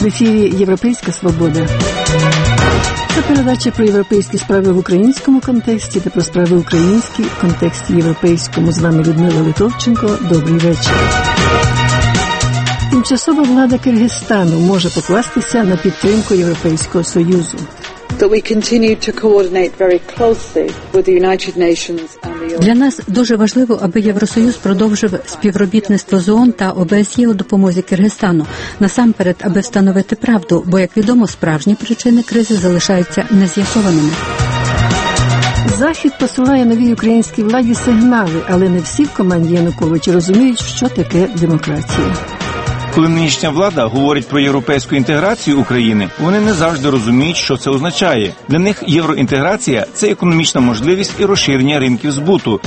В ефірі «Європейська свобода». Це передача про європейські справи в українському контексті та про справи українські в контексті європейському. З вами Людмила Литовченко. Добрий вечір. Тимчасова влада Киргизстану може покластися на підтримку Європейського Союзу. Для нас дуже важливо, аби Євросоюз продовжив співробітництво з ООН та ОБСЄ у допомозі Киргизстану. Насамперед, аби встановити правду, бо, як відомо, справжні причини кризи залишаються нез'ясованими. Захід посилає новій українській владі сигнали, але не всі в команді Януковича розуміють, що таке демократія. Коли нинішня влада говорить про європейську інтеграцію України, вони не завжди розуміють, що це означає. Для них євроінтеграція – це економічна можливість і розширення ринків збуту.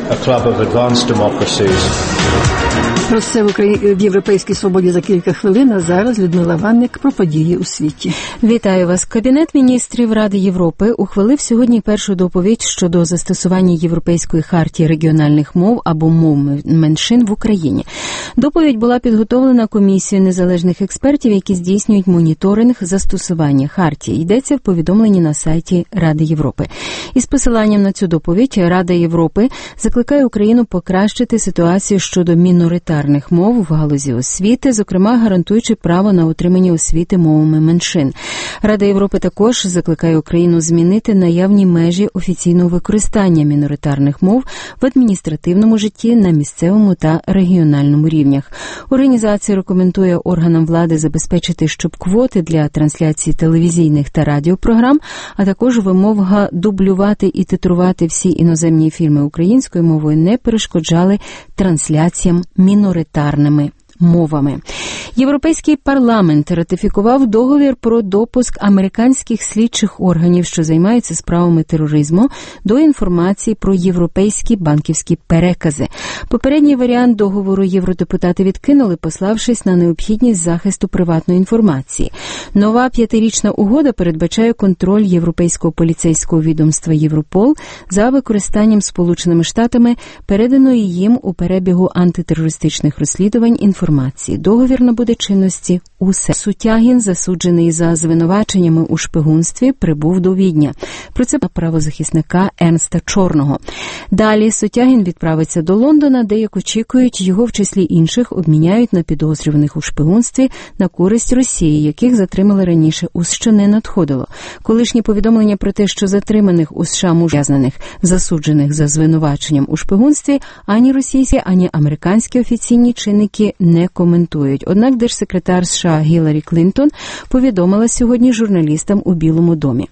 Про це в «Європейській свободі» за кілька хвилин, а зараз Людмила Ванник про події у світі. Вітаю вас. Кабінет міністрів Ради Європи ухвалив сьогодні першу доповідь щодо застосування Європейської хартії регіональних мов або мов меншин в Україні. Доповідь була підготовлена комісією незалежних експертів, які здійснюють моніторинг застосування хартії. Йдеться в повідомленні на сайті Ради Європи. Із посиланням на цю доповідь Рада Європи закликає Україну покращити ситуацію щодо міноритарних мов в галузі освіти, зокрема гарантуючи право на отримання освіти мовами меншин. Рада Європи також закликає Україну змінити наявні межі офіційного використання міноритарних мов в адміністративному житті на місцевому та регіональному рівнях. Організація рекомендує органам влади забезпечити, щоб квоти для трансляції телевізійних та радіопрограм, а також вимога дублювати і титрувати всі іноземні фільми українською мовою не перешкоджали трансляціям міноритарними мовами. Європейський парламент ратифікував договір про допуск американських слідчих органів, що займаються справами тероризму, до інформації про європейські банківські перекази. Попередній варіант договору євродепутати відкинули, пославшись на необхідність захисту приватної інформації. Нова 5-річна угода передбачає контроль Європейського поліцейського відомства Європол за використанням Сполученими Штатами переданої їм у перебігу антитерористичних розслідувань інформації. Договір набуде чинності у середу. Сутягін, засуджений за звинуваченнями у шпигунстві, прибув до Відня. Про це правозахисника Ернста Чорного. Далі Сутягін відправиться до Лондона, де, як очікують, його в числі інших обміняють на підозрюваних у шпигунстві на користь Росії, яких затримали раніше у США, не надходило. Колишні повідомлення про те, що затриманих у США ув'язнених, засуджених за звинуваченням у шпигунстві, ані російські, ані американські офіційні чинники не коментують. Однак держсекретар США Гіларі Клінтон повідомила сьогодні журналістам у Білому домі.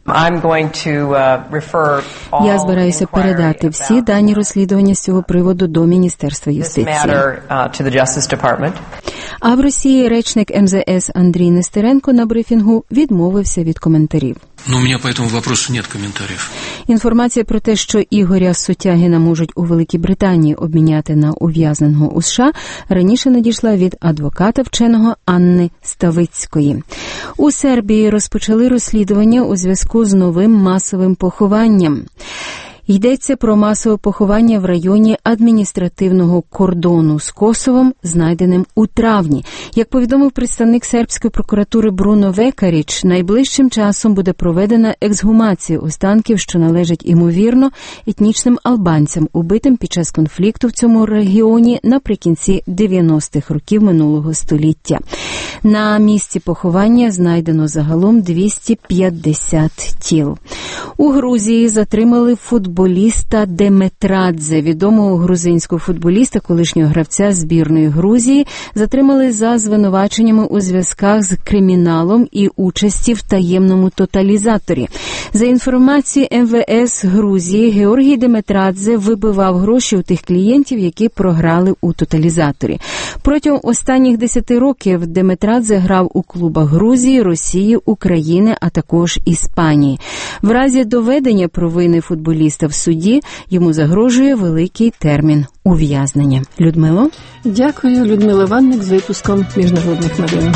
Я збираюся передати всі дані розслідування з цього приводу до Міністерства юстиції. А в Росії речник МЗС Андрій Нестеренко на брифінгу відмовився від коментарів. У мене по цьому вопросу нет коментарів. Інформація про те, що Ігоря Сутягіна можуть у Великій Британії обміняти на ув'язненого у США, раніше надійшла від адвоката вченого Анни Ставицької. У Сербії розпочали розслідування у зв'язку з новим масовим похованням. Йдеться про масове поховання в районі адміністративного кордону з Косовом, знайденим у травні. Як повідомив представник сербської прокуратури Бруно Векаріч, найближчим часом буде проведена ексгумація останків, що належать, імовірно, етнічним албанцям, убитим під час конфлікту в цьому регіоні наприкінці 90-х років минулого століття. На місці поховання знайдено загалом 250 тіл. У Грузії затримали футболіста Деметрадзе, відомого грузинського футболіста, колишнього гравця збірної Грузії, затримали за звинуваченнями у зв'язках з криміналом і участі в таємному тоталізаторі. За інформацією МВС Грузії, Георгій Деметрадзе вибивав гроші у тих клієнтів, які програли у тоталізаторі. Протягом останніх 10 років Деметрадзе грав у клубах Грузії, Росії, України, а також Іспанії. В разі доведення провини футболіста в суді йому загрожує великий термін ув'язнення. Людмило? Дякую, Людмила Ванник з випуском міжнародних новин.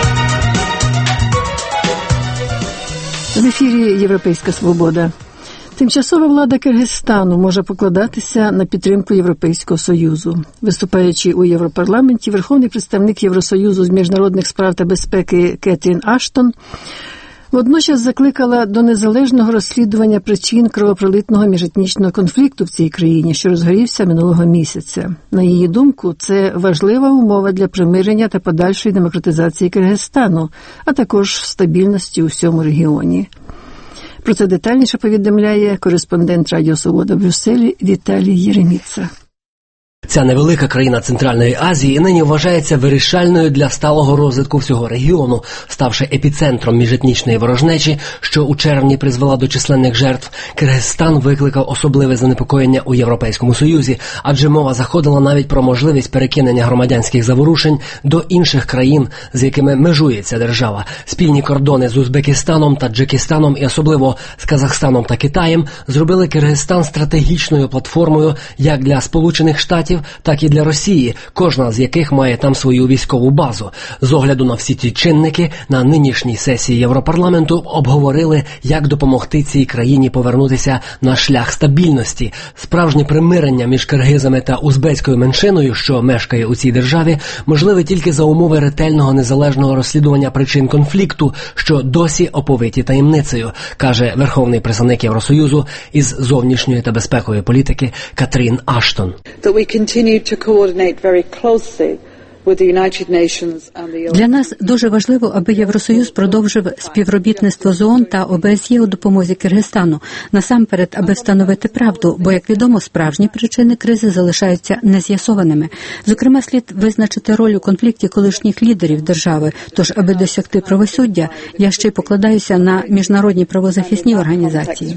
В ефірі «Європейська свобода». Тимчасова влада Киргизстану може покладатися на підтримку Європейського Союзу. Виступаючи у Європарламенті, верховний представник Євросоюзу з міжнародних справ та безпеки Кетрін Аштон водночас закликала до незалежного розслідування причин кровопролитного міжетнічного конфлікту в цій країні, що розгорівся минулого місяця. На її думку, це важлива умова для примирення та подальшої демократизації Киргизстану, а також стабільності у всьому регіоні. Про це детальніше повідомляє кореспондент Радіо Свобода в Брюсселі Віталій Єреміца. Ця невелика країна Центральної Азії нині вважається вирішальною для сталого розвитку всього регіону, ставши епіцентром міжетнічної ворожнечі, що у червні призвела до численних жертв. Киргизстан викликав особливе занепокоєння у Європейському Союзі, адже мова заходила навіть про можливість перекинення громадянських заворушень до інших країн, з якими межує ця держава. Спільні кордони з Узбекистаном, Таджикистаном і особливо з Казахстаном та Китаєм зробили Киргизстан стратегічною платформою як для Сполучених Штатів, так і для Росії, кожна з яких має там свою військову базу. З огляду на всі ці чинники, на нинішній сесії Європарламенту обговорили, як допомогти цій країні повернутися на шлях стабільності. Справжнє примирення між киргизами та узбецькою меншиною, що мешкає у цій державі, можливе тільки за умови ретельного незалежного розслідування причин конфлікту, що досі оповиті таємницею, каже верховний представник Євросоюзу із зовнішньої та безпекової політики Кетрін Аштон. Для нас дуже важливо, аби Євросоюз продовжив співробітництво з ООН та ОБСЄ у допомозі Киргизстану. Насамперед, аби встановити правду, бо, як відомо, справжні причини кризи залишаються нез'ясованими. Зокрема, слід визначити роль у конфлікті колишніх лідерів держави. Тож, аби досягти правосуддя, я ще й покладаюся на міжнародні правозахисні організації.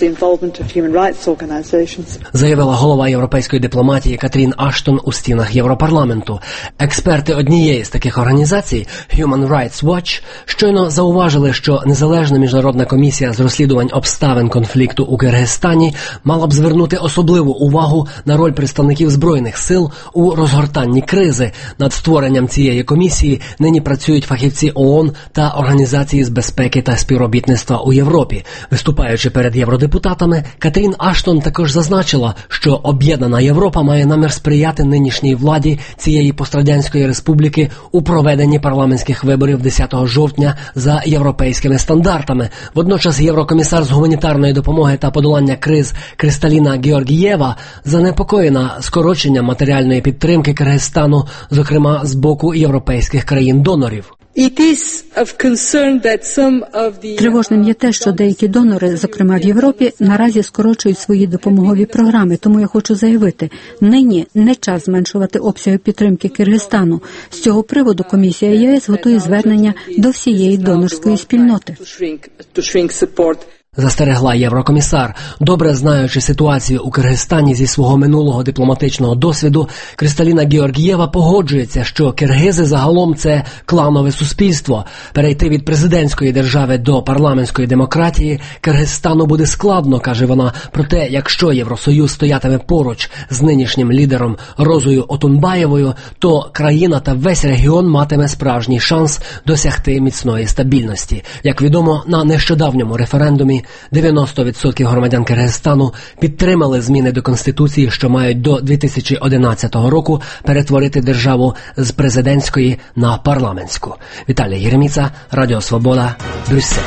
Заявила голова європейської дипломатії Кетрін Аштон у стінах Європарламенту. Експерти однієї з таких організацій, Human Rights Watch, щойно зауважили, що незалежна міжнародна комісія з розслідувань обставин конфлікту у Киргизстані мала б звернути особливу увагу на роль представників Збройних сил у розгортанні кризи. Над створенням цієї комісії нині працюють фахівці ООН та Організації з безпеки та співробітництва у Європі. Виступаючи перед євродепутатами, Кетрін Аштон також зазначила, що об'єднана Європа має намір сприяти нинішній владі цієї пострадянської республіки у проведенні парламентських виборів 10 жовтня за європейськими стандартами. Водночас єврокомісар з гуманітарної допомоги та подолання криз Кристаліна Георгієва занепокоєна скороченням матеріальної підтримки Киргизстану, зокрема з боку європейських країн-донорів. Тривожним є те, що деякі донори, зокрема в Європі, наразі скорочують свої допомогові програми. Тому я хочу заявити, нині не час зменшувати обсяги підтримки Киргизстану. З цього приводу комісія ЄС готує звернення до всієї донорської спільноти. Застерегла єврокомісар. Добре знаючи ситуацію у Киргизстані зі свого минулого дипломатичного досвіду, Кристаліна Георгієва погоджується, що киргизи загалом це кланове суспільство. Перейти від президентської держави до парламентської демократії Киргизстану буде складно, каже вона. Проте, якщо Євросоюз стоятиме поруч з нинішнім лідером Розою Отунбаєвою, то країна та весь регіон матиме справжній шанс досягти міцної стабільності. Як відомо, на нещодавньому референдумі 90% громадян Киргизстану підтримали зміни до Конституції, що мають до 2011 року перетворити державу з президентської на парламентську. Віталій Єреміца, Радіо Свобода, Брюссель.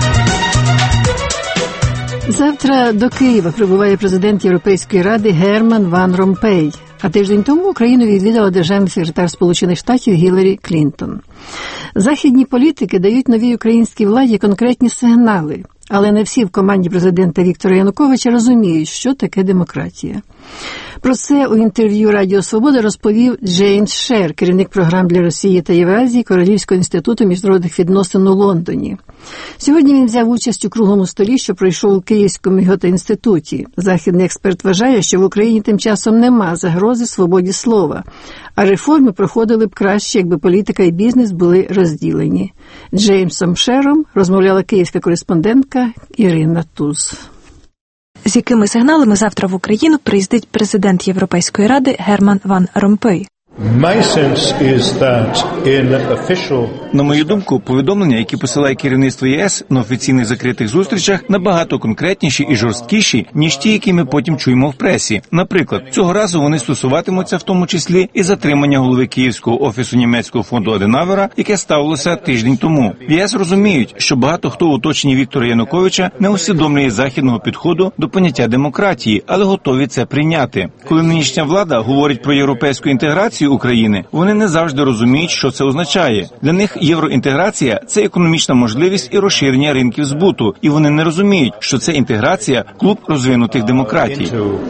Завтра до Києва прибуває президент Європейської ради Герман Ван Ромпей. А тиждень тому Україну відвідала державний секретар Сполучених Штатів Гіларі Клінтон. Західні політики дають новій українській владі конкретні сигнали, але не всі в команді президента Віктора Януковича розуміють, що таке демократія. Про це у інтерв'ю Радіо Свобода розповів Джеймс Шер, керівник програм для Росії та Євразії Королівського інституту міжнародних відносин у Лондоні. Сьогодні він взяв участь у круглому столі, що пройшов у Київському Гьоте-інституті. Західний експерт вважає, що в Україні тим часом нема загрози свободі слова, а реформи проходили б краще, якби політика і бізнес були розділені. Джеймсом Шером розмовляла київська кореспондентка Ірина Туз. З якими сигналами завтра в Україну приїздить президент Європейської ради Герман Ван Ромпей? На мою думку, повідомлення, які посилає керівництво ЄС на офіційних закритих зустрічах, набагато конкретніші і жорсткіші, ніж ті, які ми потім чуємо в пресі. Наприклад, цього разу вони стосуватимуться в тому числі і затримання голови Київського офісу німецького фонду Аденауера, яке ставилося тиждень тому. В ЄС розуміють, що багато хто у оточенні Віктора Януковича не усвідомлює західного підходу до поняття демократії, але готові це прийняти. Коли нинішня влада говорить про європейську інтеграцію України, вони не завжди розуміють, що це означає. Для них євроінтеграція – це економічна можливість і розширення ринків збуту, і вони не розуміють, що це інтеграція – клуб розвинутих демократій.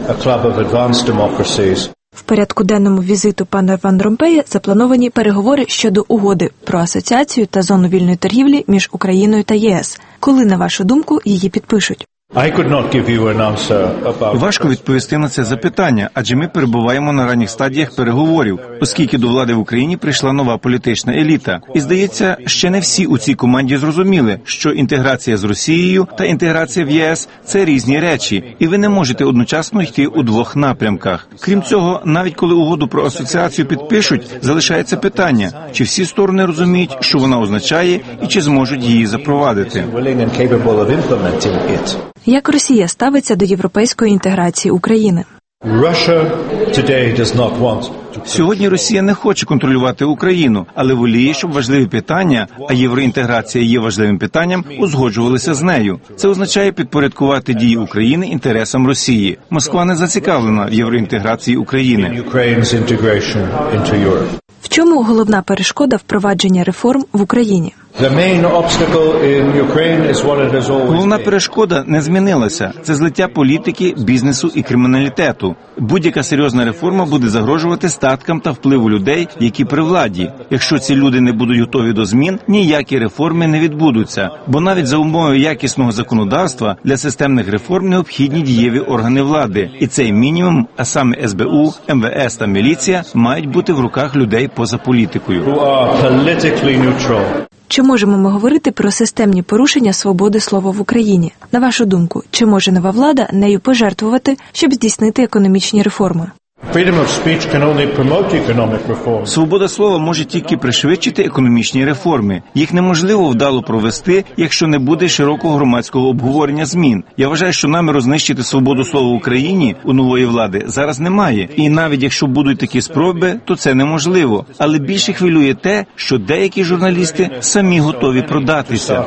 В порядку денному візиту пана Ван Ромпея заплановані переговори щодо угоди про асоціацію та зону вільної торгівлі між Україною та ЄС. Коли, на вашу думку, її підпишуть? Важко відповісти на це запитання, адже ми перебуваємо на ранніх стадіях переговорів, оскільки до влади в Україні прийшла нова політична еліта. І, здається, ще не всі у цій команді зрозуміли, що інтеграція з Росією та інтеграція в ЄС – це різні речі, і ви не можете одночасно йти у двох напрямках. Крім цього, навіть коли угоду про асоціацію підпишуть, залишається питання, чи всі сторони розуміють, що вона означає, і чи зможуть її запровадити. Як Росія ставиться до європейської інтеграції України? Сьогодні Росія не хоче контролювати Україну, але воліє, щоб важливі питання, а євроінтеграція є важливим питанням, узгоджувалися з нею. Це означає підпорядкувати дії України інтересам Росії. Москва не зацікавлена в євроінтеграції України. В чому головна перешкода впровадження реформ в Україні? Головна перешкода не змінилася. Це злиття політики, бізнесу і криміналітету. Будь-яка серйозна реформа буде загрожувати статкам та впливу людей, які при владі. Якщо ці люди не будуть готові до змін, ніякі реформи не відбудуться. Бо навіть за умови якісного законодавства для системних реформ необхідні дієві органи влади. І цей мінімум, а саме СБУ, МВС та міліція, мають бути в руках людей поза політикою. Чи можемо ми говорити про системні порушення свободи слова в Україні? На вашу думку, чи може нова влада нею пожертвувати, щоб здійснити економічні реформи? Свобода слова може тільки пришвидшити економічні реформи. Їх неможливо вдало провести, якщо не буде широкого громадського обговорення змін. Я вважаю, що наміру знищити свободу слова в Україні у нової влади зараз немає. І навіть якщо будуть такі спроби, то це неможливо. Але більше хвилює те, що деякі журналісти самі готові продатися.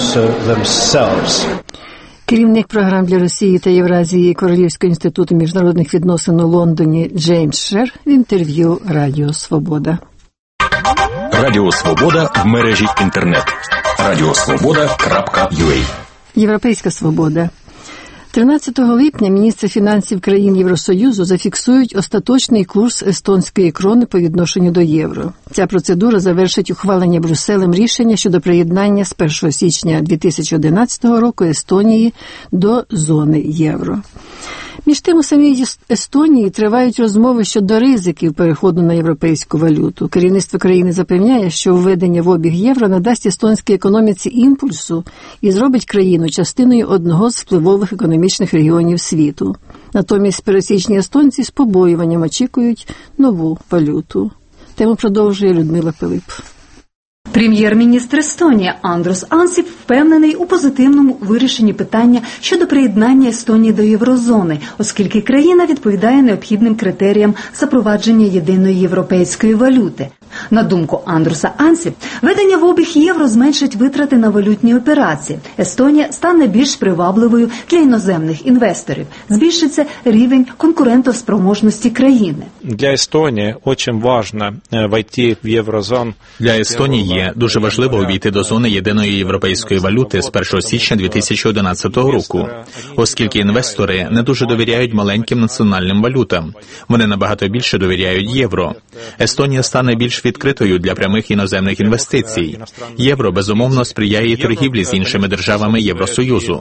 Керівник програм для Росії та Євразії Королівського інституту міжнародних відносин у Лондоні Джеймс Шер в інтерв'ю Радіо Свобода. Радіо Свобода в мережі інтернет. radiosvoboda.ua. Європейська свобода. 13 липня міністри фінансів країн Євросоюзу зафіксують остаточний курс естонської крони по відношенню до євро. Ця процедура завершить ухвалення Брюсселем рішення щодо приєднання з 1 січня 2011 року Естонії до зони євро. Між тим, у самій Естонії тривають розмови щодо ризиків переходу на європейську валюту. Керівництво країни запевняє, що введення в обіг євро надасть естонській економіці імпульсу і зробить країну частиною одного з впливових економічних регіонів світу. Натомість пересічні естонці з побоюванням очікують нову валюту. Тему продовжує Людмила Пилип. Прем'єр-міністр Естонії Андрус Ансіп впевнений у позитивному вирішенні питання щодо приєднання Естонії до єврозони, оскільки країна відповідає необхідним критеріям запровадження єдиної європейської валюти. На думку Андруса Ансіп, введення в обіг євро зменшить витрати на валютні операції. Естонія стане більш привабливою для іноземних інвесторів. Збільшиться рівень конкурентоспроможності країни. Для Естонії дуже важливо войти в єврозону. Для Естонії є дуже важливо увійти до зони єдиної європейської валюти з 1 січня 2011 року, оскільки інвестори не дуже довіряють маленьким національним валютам. Вони набагато більше довіряють євро. Естонія стане більш відкритою для прямих іноземних інвестицій. Євро, безумовно, сприяє торгівлі з іншими державами Євросоюзу.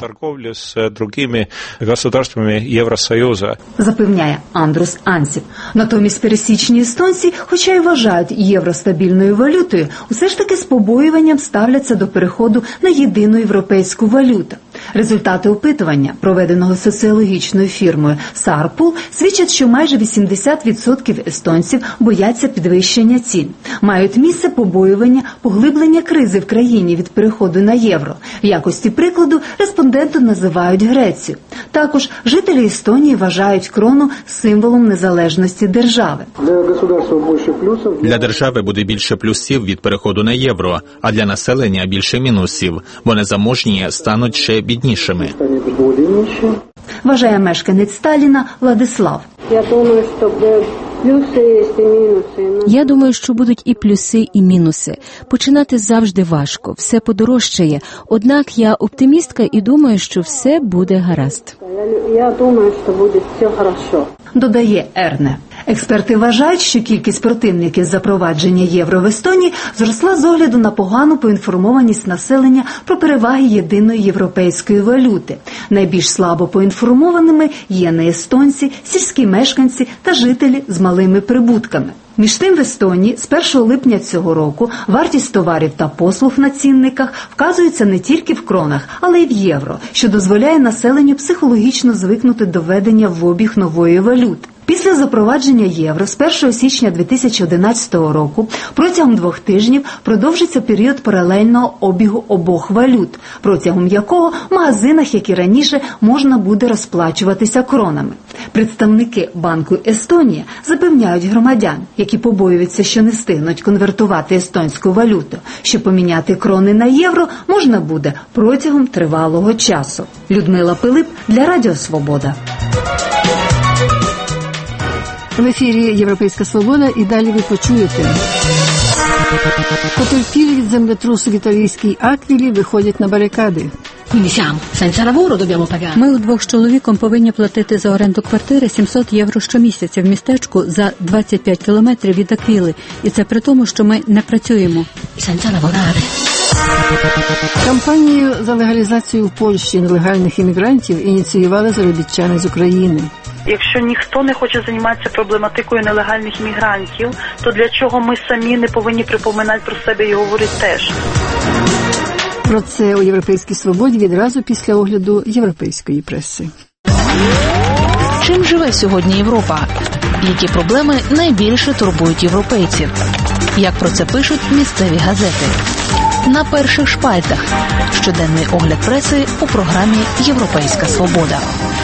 Запевняє Андрус Ансіп. Натомість пересічні естонці, хоча й вважають євро стабільною валютою, усе ж таки з побоюванням ставляться до переходу на єдину європейську валюту. Результати опитування, проведеного соціологічною фірмою Сарпул, свідчать, що майже 80% естонців бояться підвищення цін. Мають місце побоювання поглиблення кризи в країні від переходу на євро. В якості прикладу респонденти називають Грецію. Також жителі Естонії вважають крону символом незалежності держави. Для держави буде більше плюсів від переходу на євро, а для населення більше мінусів, бо незаможні стануть ще біднішими. Вважає мешканець Сталіна Владислав. Я думаю, що будуть і плюси, і мінуси. Починати завжди важко, все подорожчає. Однак я оптимістка і думаю, що все буде гаразд. Додає Ерне. Експерти вважають, що кількість противників запровадження євро в Естонії зросла з огляду на погану поінформованість населення про переваги єдиної європейської валюти. Найбільш слабо поінформованими є неестонці, сільські мешканці та жителі з малими прибутками. Між тим в Естонії з 1 липня цього року вартість товарів та послуг на цінниках вказується не тільки в кронах, але й в євро, що дозволяє населенню психологічно звикнути до введення в обіг нової валюти. Після запровадження євро з 1 січня 2011 року протягом 2 тижнів продовжиться період паралельного обігу обох валют, протягом якого в магазинах, як і раніше, можна буде розплачуватися кронами. Представники Банку Естонія запевняють громадян, які побоюються, що не встигнуть конвертувати естонську валюту, що поміняти крони на євро можна буде протягом тривалого часу. Людмила Пилип для Радіо Свобода. В ефірі «Європейська свобода» і далі ви почуєте. Потерпілі від землетрусу в італійській Аквілі виходять на барикади. Ми удвох з чоловіком повинні платити за оренду квартири 700 євро щомісяця в містечку за 25 кілометрів від Аквіли. І це при тому, що ми не працюємо. Кампанію за легалізацію в Польщі нелегальних іммігрантів ініціювали заробітчани з України. Якщо ніхто не хоче займатися проблематикою нелегальних іммігрантів, то для чого ми самі не повинні припоминати про себе і говорити теж? Про це у «Європейській свободі» відразу після огляду європейської преси. Чим живе сьогодні Європа? Які проблеми найбільше турбують європейців? Як про це пишуть місцеві газети? На перших шпальтах. Щоденний огляд преси у програмі «Європейська свобода».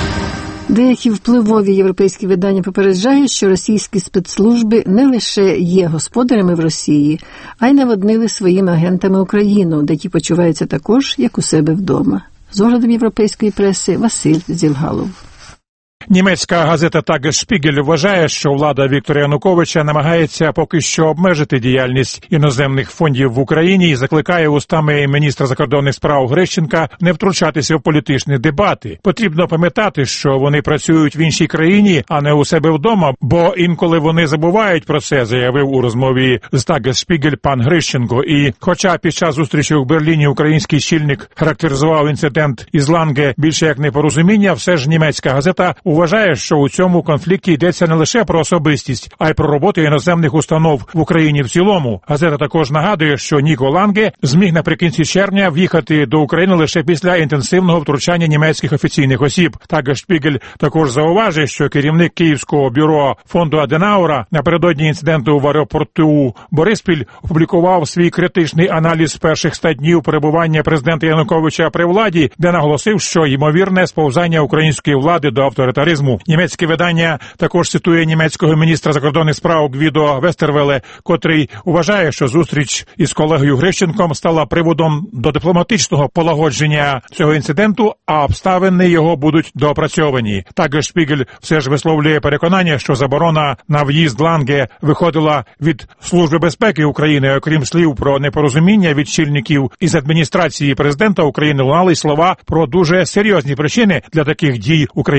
Деякі впливові європейські видання попереджають, що російські спецслужби не лише є господарями в Росії, а й наводнили своїми агентами Україну, де ті почуваються також, як у себе вдома. З оглядом європейської преси Василь Зілгалов. Німецька газета «Тагес-Шпігель» вважає, що влада Віктора Януковича намагається поки що обмежити діяльність іноземних фондів в Україні і закликає устами міністра закордонних справ Грищенка не втручатися в політичні дебати. Потрібно пам'ятати, що вони працюють в іншій країні, а не у себе вдома, бо інколи вони забувають про це, заявив у розмові з «Тагес-Шпігель» пан Грищенко. І хоча під час зустрічі у Берліні український чільник характеризував інцидент із Ланге більше як непорозуміння, все ж німецька газета вважає, що у цьому конфлікті йдеться не лише про особистість, а й про роботу іноземних установ в Україні в цілому. Газета також нагадує, що Ніко Ланге зміг наприкінці червня в'їхати до України лише після інтенсивного втручання німецьких офіційних осіб. Тагес-Шпігель також зауважує, що керівник Київського бюро фонду Аденаура напередодні інциденту в аеропорту Бориспіль опублікував свій критичний аналіз перших 100 днів перебування президента Януковича при владі, де наголосив, що ймовірне сповзання української влади до авторитаризму. Німецьке видання також цитує німецького міністра закордонних справ Гвідо Вестервеле, котрий вважає, що зустріч із колегою Грищенком стала приводом до дипломатичного полагодження цього інциденту, а обставини його будуть доопрацьовані. Тагес-Шпігель все ж висловлює переконання, що заборона на в'їзд Ланге виходила від Служби безпеки України. Окрім слів про непорозуміння від чільників із адміністрації президента України, лунали й слова про дуже серйозні причини для таких дій української влади.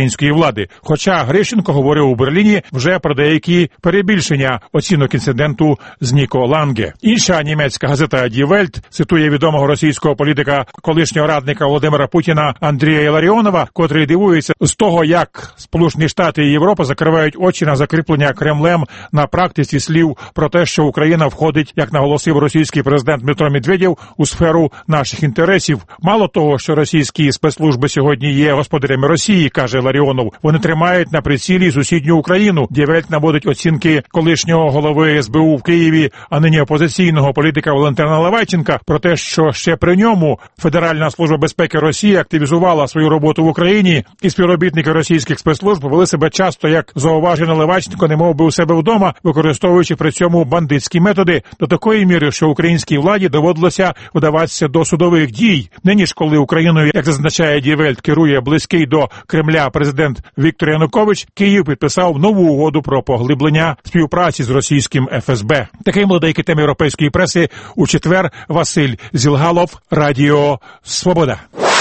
влади. Хоча Грищенко говорив у Берліні вже про деякі перебільшення оцінок інциденту з Ніко Ланге. Інша німецька газета Die Welt цитує відомого російського політика, колишнього радника Володимира Путіна Андрія Іларіонова, котрий дивується з того, як Сполучені Штати і Європа закривають очі на закріплення Кремлем на практиці слів про те, що Україна входить, як наголосив російський президент Дмитро Медведєв, у сферу наших інтересів. Мало того, що російські спецслужби сьогодні є господарями Росії, каже Ларіонов, вони тримають на прицілі сусідню Україну. Die Welt наводить оцінки колишнього голови СБУ в Києві, а нині опозиційного політика Валентина Лавайченка про те, що ще при ньому Федеральна служба безпеки Росії активізувала свою роботу в Україні, і співробітники російських спецслужб вели себе часто, як зауважено Лавайченко, немов би у себе вдома, використовуючи при цьому бандитські методи до такої міри, що українській владі доводилося вдаватися до судових дій. Нині ж, коли Україною, як зазначає Die Welt, керує близький до Кремля президент Віктор Янукович, Київ підписав нову угоду про поглиблення співпраці з російським ФСБ. Таким були деякі теми європейської преси у четвер. Василь Зілгалов, Радіо Свобода.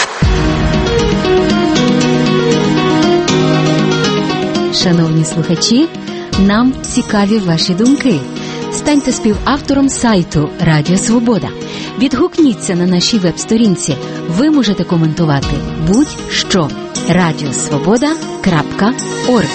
Шановні слухачі, нам цікаві ваші думки. Станьте співавтором сайту Радіо Свобода. Відгукніться на нашій веб-сторінці. Ви можете коментувати будь-що. radiosvoboda.org.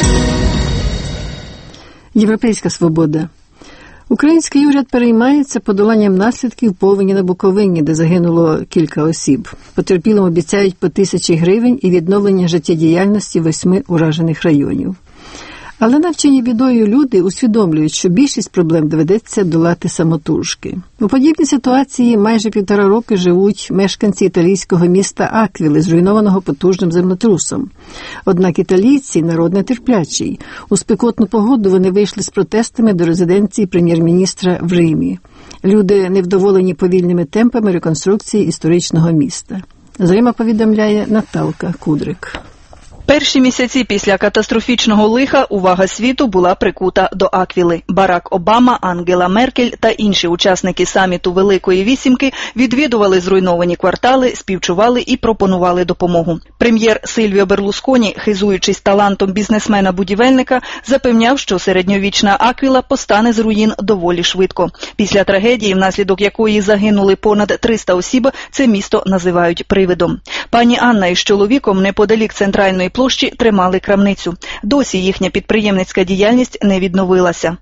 Європейська свобода. Український уряд переймається подоланням наслідків повені на Буковині, де загинуло кілька осіб. Потерпілим обіцяють по 1000 гривень і відновлення життєдіяльності 8 уражених районів. Але навчені бідою люди усвідомлюють, що більшість проблем доведеться долати самотужки. У подібній ситуації майже 1,5 роки живуть мешканці італійського міста Аквіли, зруйнованого потужним землетрусом. Однак італійці – народ нетерплячий. У спекотну погоду вони вийшли з протестами до резиденції прем'єр-міністра в Римі. Люди невдоволені повільними темпами реконструкції історичного міста. З Рима повідомляє Наталка Кудрик. Перші місяці після катастрофічного лиха увага світу була прикута до Аквіли. Барак Обама, Ангела Меркель та інші учасники саміту Великої Вісімки відвідували зруйновані квартали, співчували і пропонували допомогу. Прем'єр Сильвіо Берлусконі, хизуючись талантом бізнесмена-будівельника, запевняв, що середньовічна Аквіла постане з руїн доволі швидко. Після трагедії, внаслідок якої загинули понад 300 осіб, це місто називають привидом. Пані Анна із чоловіком неподалік центральної площі тримали крамницю. Досі їхня підприємницька діяльність не відновилася.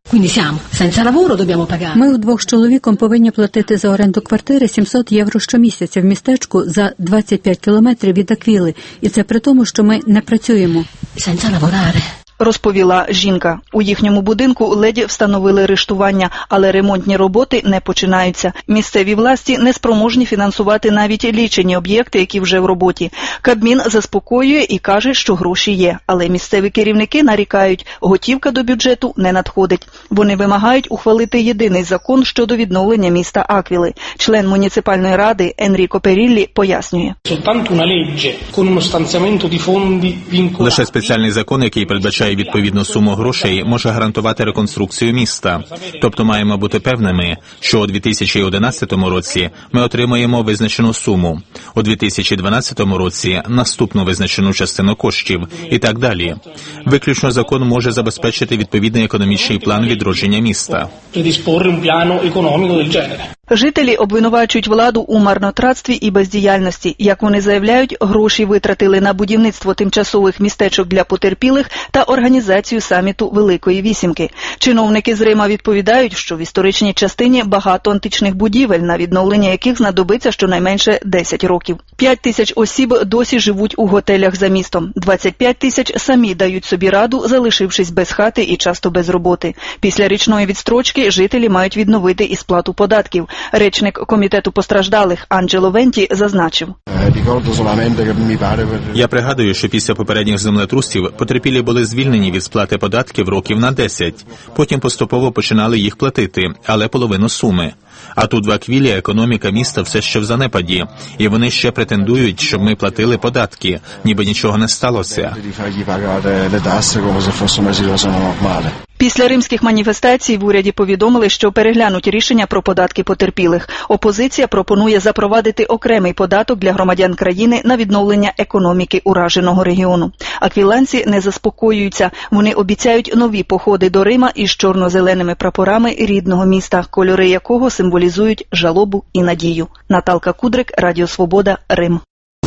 Ми вдвох з чоловіком повинні платити за оренду квартири 700 євро щомісяця в містечку за 25 кілометрів від Аквіли. І це при тому, що ми не працюємо. Розповіла жінка. У їхньому будинку ледь встановили рештування, але ремонтні роботи не починаються. Місцеві власті не спроможні фінансувати навіть лічені об'єкти, які вже в роботі. Кабмін заспокоює і каже, що гроші є, але місцеві керівники нарікають, готівка до бюджету не надходить. Вони вимагають ухвалити єдиний закон щодо відновлення міста Аквіли. Член муніципальної ради Енріко Періллі пояснює. Лише спеціальний закон, який передбачає відповідну суму грошей, може гарантувати реконструкцію міста. Тобто маємо бути певними, що у 2011 році ми отримаємо визначену суму, у 2012 році наступну визначену частину коштів і так далі. Виключно закон може забезпечити відповідний економічний план відродження міста. Жителі обвинувачують владу у марнотратстві і бездіяльності. Як вони заявляють, гроші витратили на будівництво тимчасових містечок для потерпілих та організацію саміту Великої Вісімки. Чиновники з Рима відповідають, що в історичній частині багато античних будівель, на відновлення яких знадобиться щонайменше 10 років. 5 тисяч осіб досі живуть у готелях за містом. 25 тисяч самі дають собі раду, залишившись без хати і часто без роботи. Після річної відстрочки жителі мають відновити і сплату податків. Речник комітету постраждалих Анджело Венті зазначив. Я пригадую, що після попередніх землетрусів потерпілі були звільнені від сплати податків років на 10. Потім поступово починали їх платити, але половину суми. А тут в Аквілі економіка міста все ще в занепаді, і вони ще претендують, щоб ми платили податки, ніби нічого не сталося. Після римських маніфестацій в уряді повідомили, що переглянуть рішення про податки потерпілих. Опозиція пропонує запровадити окремий податок для громадян країни на відновлення економіки ураженого регіону. Аквіланці не заспокоюються. Вони обіцяють нові походи до Рима із чорно-зеленими прапорами рідного міста, кольори якого символізують жалобу і надію. Наталка Кудрик, Радіо Свобода, Рим.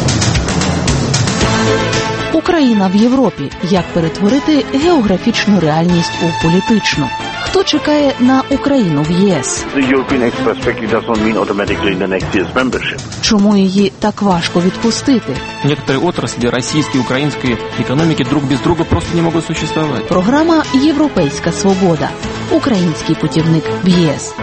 Україна в Європі. Як перетворити географічну реальність у політичну? Хто чекає на Україну в ЄС? Чому її так важко відпустити? Некоторые отрасли российской и украинской экономики друг без друга просто не могут существовать. Програма «Європейська свобода». Український путівник в ЄС.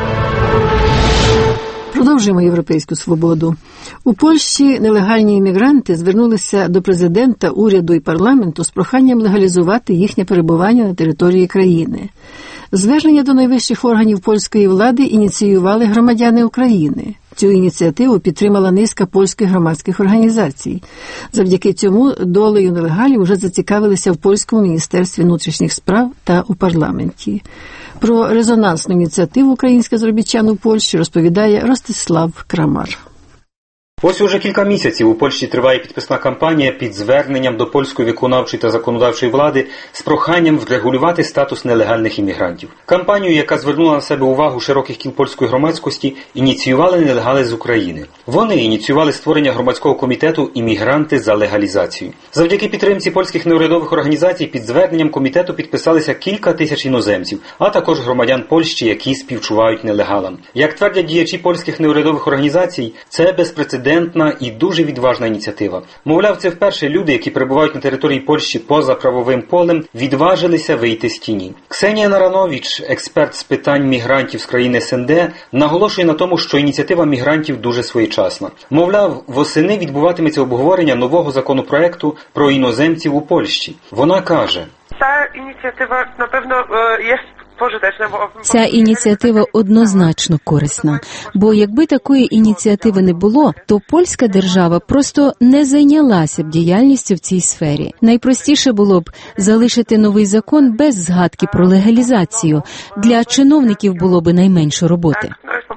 Продовжуємо європейську свободу. У Польщі нелегальні іммігранти звернулися до президента, уряду і парламенту з проханням легалізувати їхнє перебування на території країни. Звернення до найвищих органів польської влади ініціювали громадяни України. Цю ініціативу підтримала низка польських громадських організацій. Завдяки цьому долею нелегалів вже зацікавилися в польському міністерстві внутрішніх справ та у парламенті. Про резонансну ініціативу українських заробітчан у Польщі розповідає Ростислав Крамар. Ось уже кілька місяців у Польщі триває підписна кампанія під зверненням до польської виконавчої та законодавчої влади з проханням врегулювати статус нелегальних іммігрантів. Кампанію, яка звернула на себе увагу широких кіл польської громадськості, ініціювали нелегали з України. Вони ініціювали створення громадського комітету «Іммігранти за легалізацію». Завдяки підтримці польських неурядових організацій під зверненням комітету підписалися кілька тисяч іноземців, а також громадян Польщі, які співчувають нелегалам. Як твердять діячі польських неурядових організацій, це безпрецедентна і дуже відважна ініціатива. Мовляв, це вперше люди, які перебувають на території Польщі поза правовим полем, відважилися вийти з тіні. Ксенія Наранович, експерт з питань мігрантів з країни СНД, наголошує на тому, що ініціатива мігрантів дуже своєчасна. Мовляв, восени відбуватиметься обговорення нового законопроекту про іноземців у Польщі. Вона каже: "Ця ініціатива, напевно, є Ця ініціатива однозначно корисна, бо якби такої ініціативи не було, то польська держава просто не зайнялася б діяльністю в цій сфері. Найпростіше було б залишити новий закон без згадки про легалізацію. Для чиновників було б найменше роботи.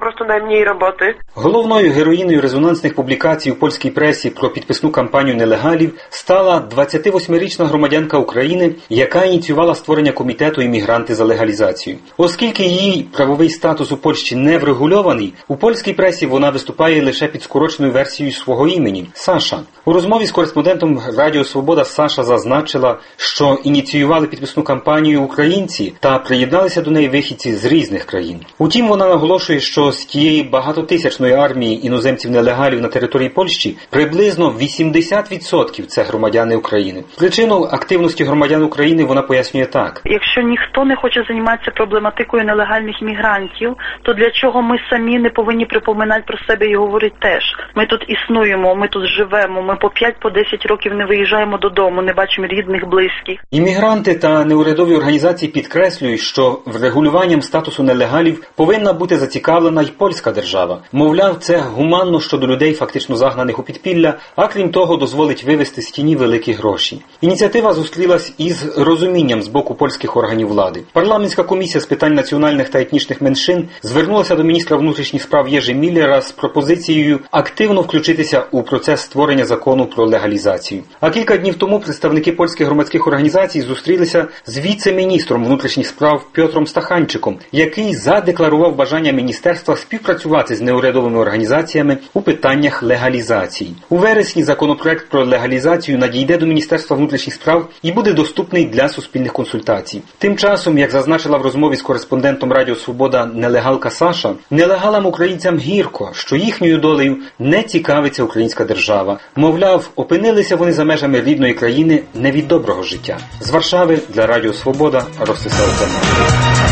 Головною героїною резонансних публікацій у польській пресі про підписну кампанію нелегалів стала 28-річна громадянка України, яка ініціювала створення комітету «Іммігранти за легалізацію». Оскільки її правовий статус у Польщі не врегульований, у польській пресі вона виступає лише під скороченою версією свого імені – Саша. У розмові з кореспондентом Радіо Свобода Саша зазначила, що ініціювали підписну кампанію українці та приєдналися до неї вихідці з різних країн. Утім, вона наголошує, що з тієї багатотисячної армії іноземців-нелегалів на території Польщі приблизно 80% – це громадяни України. Причину активності громадян України вона пояснює так. Якщо ніхто не хоче займатися проблематикою нелегальних мігрантів, то для чого ми самі не повинні припоминати про себе і говорити теж? Ми тут існуємо, ми тут живемо, ми по 5-10 років не виїжджаємо додому, не бачимо рідних, близьких. Іммігранти та неурядові організації підкреслюють, що врегулюванням статусу нелегалів повинна бути зацікавлена й польська держава. Мовляв, це гуманно щодо людей, фактично загнаних у підпілля, а крім того, дозволить вивести з тіні великі гроші. Ініціатива зустрілась із розумінням з боку польських органів влади. Парламентська комісія з питань національних та етнічних меншин звернулася до міністра внутрішніх справ Єжи Міллера з пропозицією активно включитися у процес створення закону про легалізацію. А кілька днів тому представники польських громадських організацій зустрілися з віце-міністром внутрішніх справ Пьотром Стаханчиком, який задекларував бажання міністерства співпрацювати з неурядовими організаціями у питаннях легалізації. У вересні законопроект про легалізацію надійде до Міністерства внутрішніх справ і буде доступний для суспільних консультацій. Тим часом, як зазначила в розмові з кореспондентом Радіо Свобода нелегалка Саша, нелегалам-українцям гірко, що їхньою долею не цікавиться українська держава. Мовляв, опинилися вони за межами рідної країни не від доброго життя. З Варшави для Радіо Свобода Ростислав Крамар.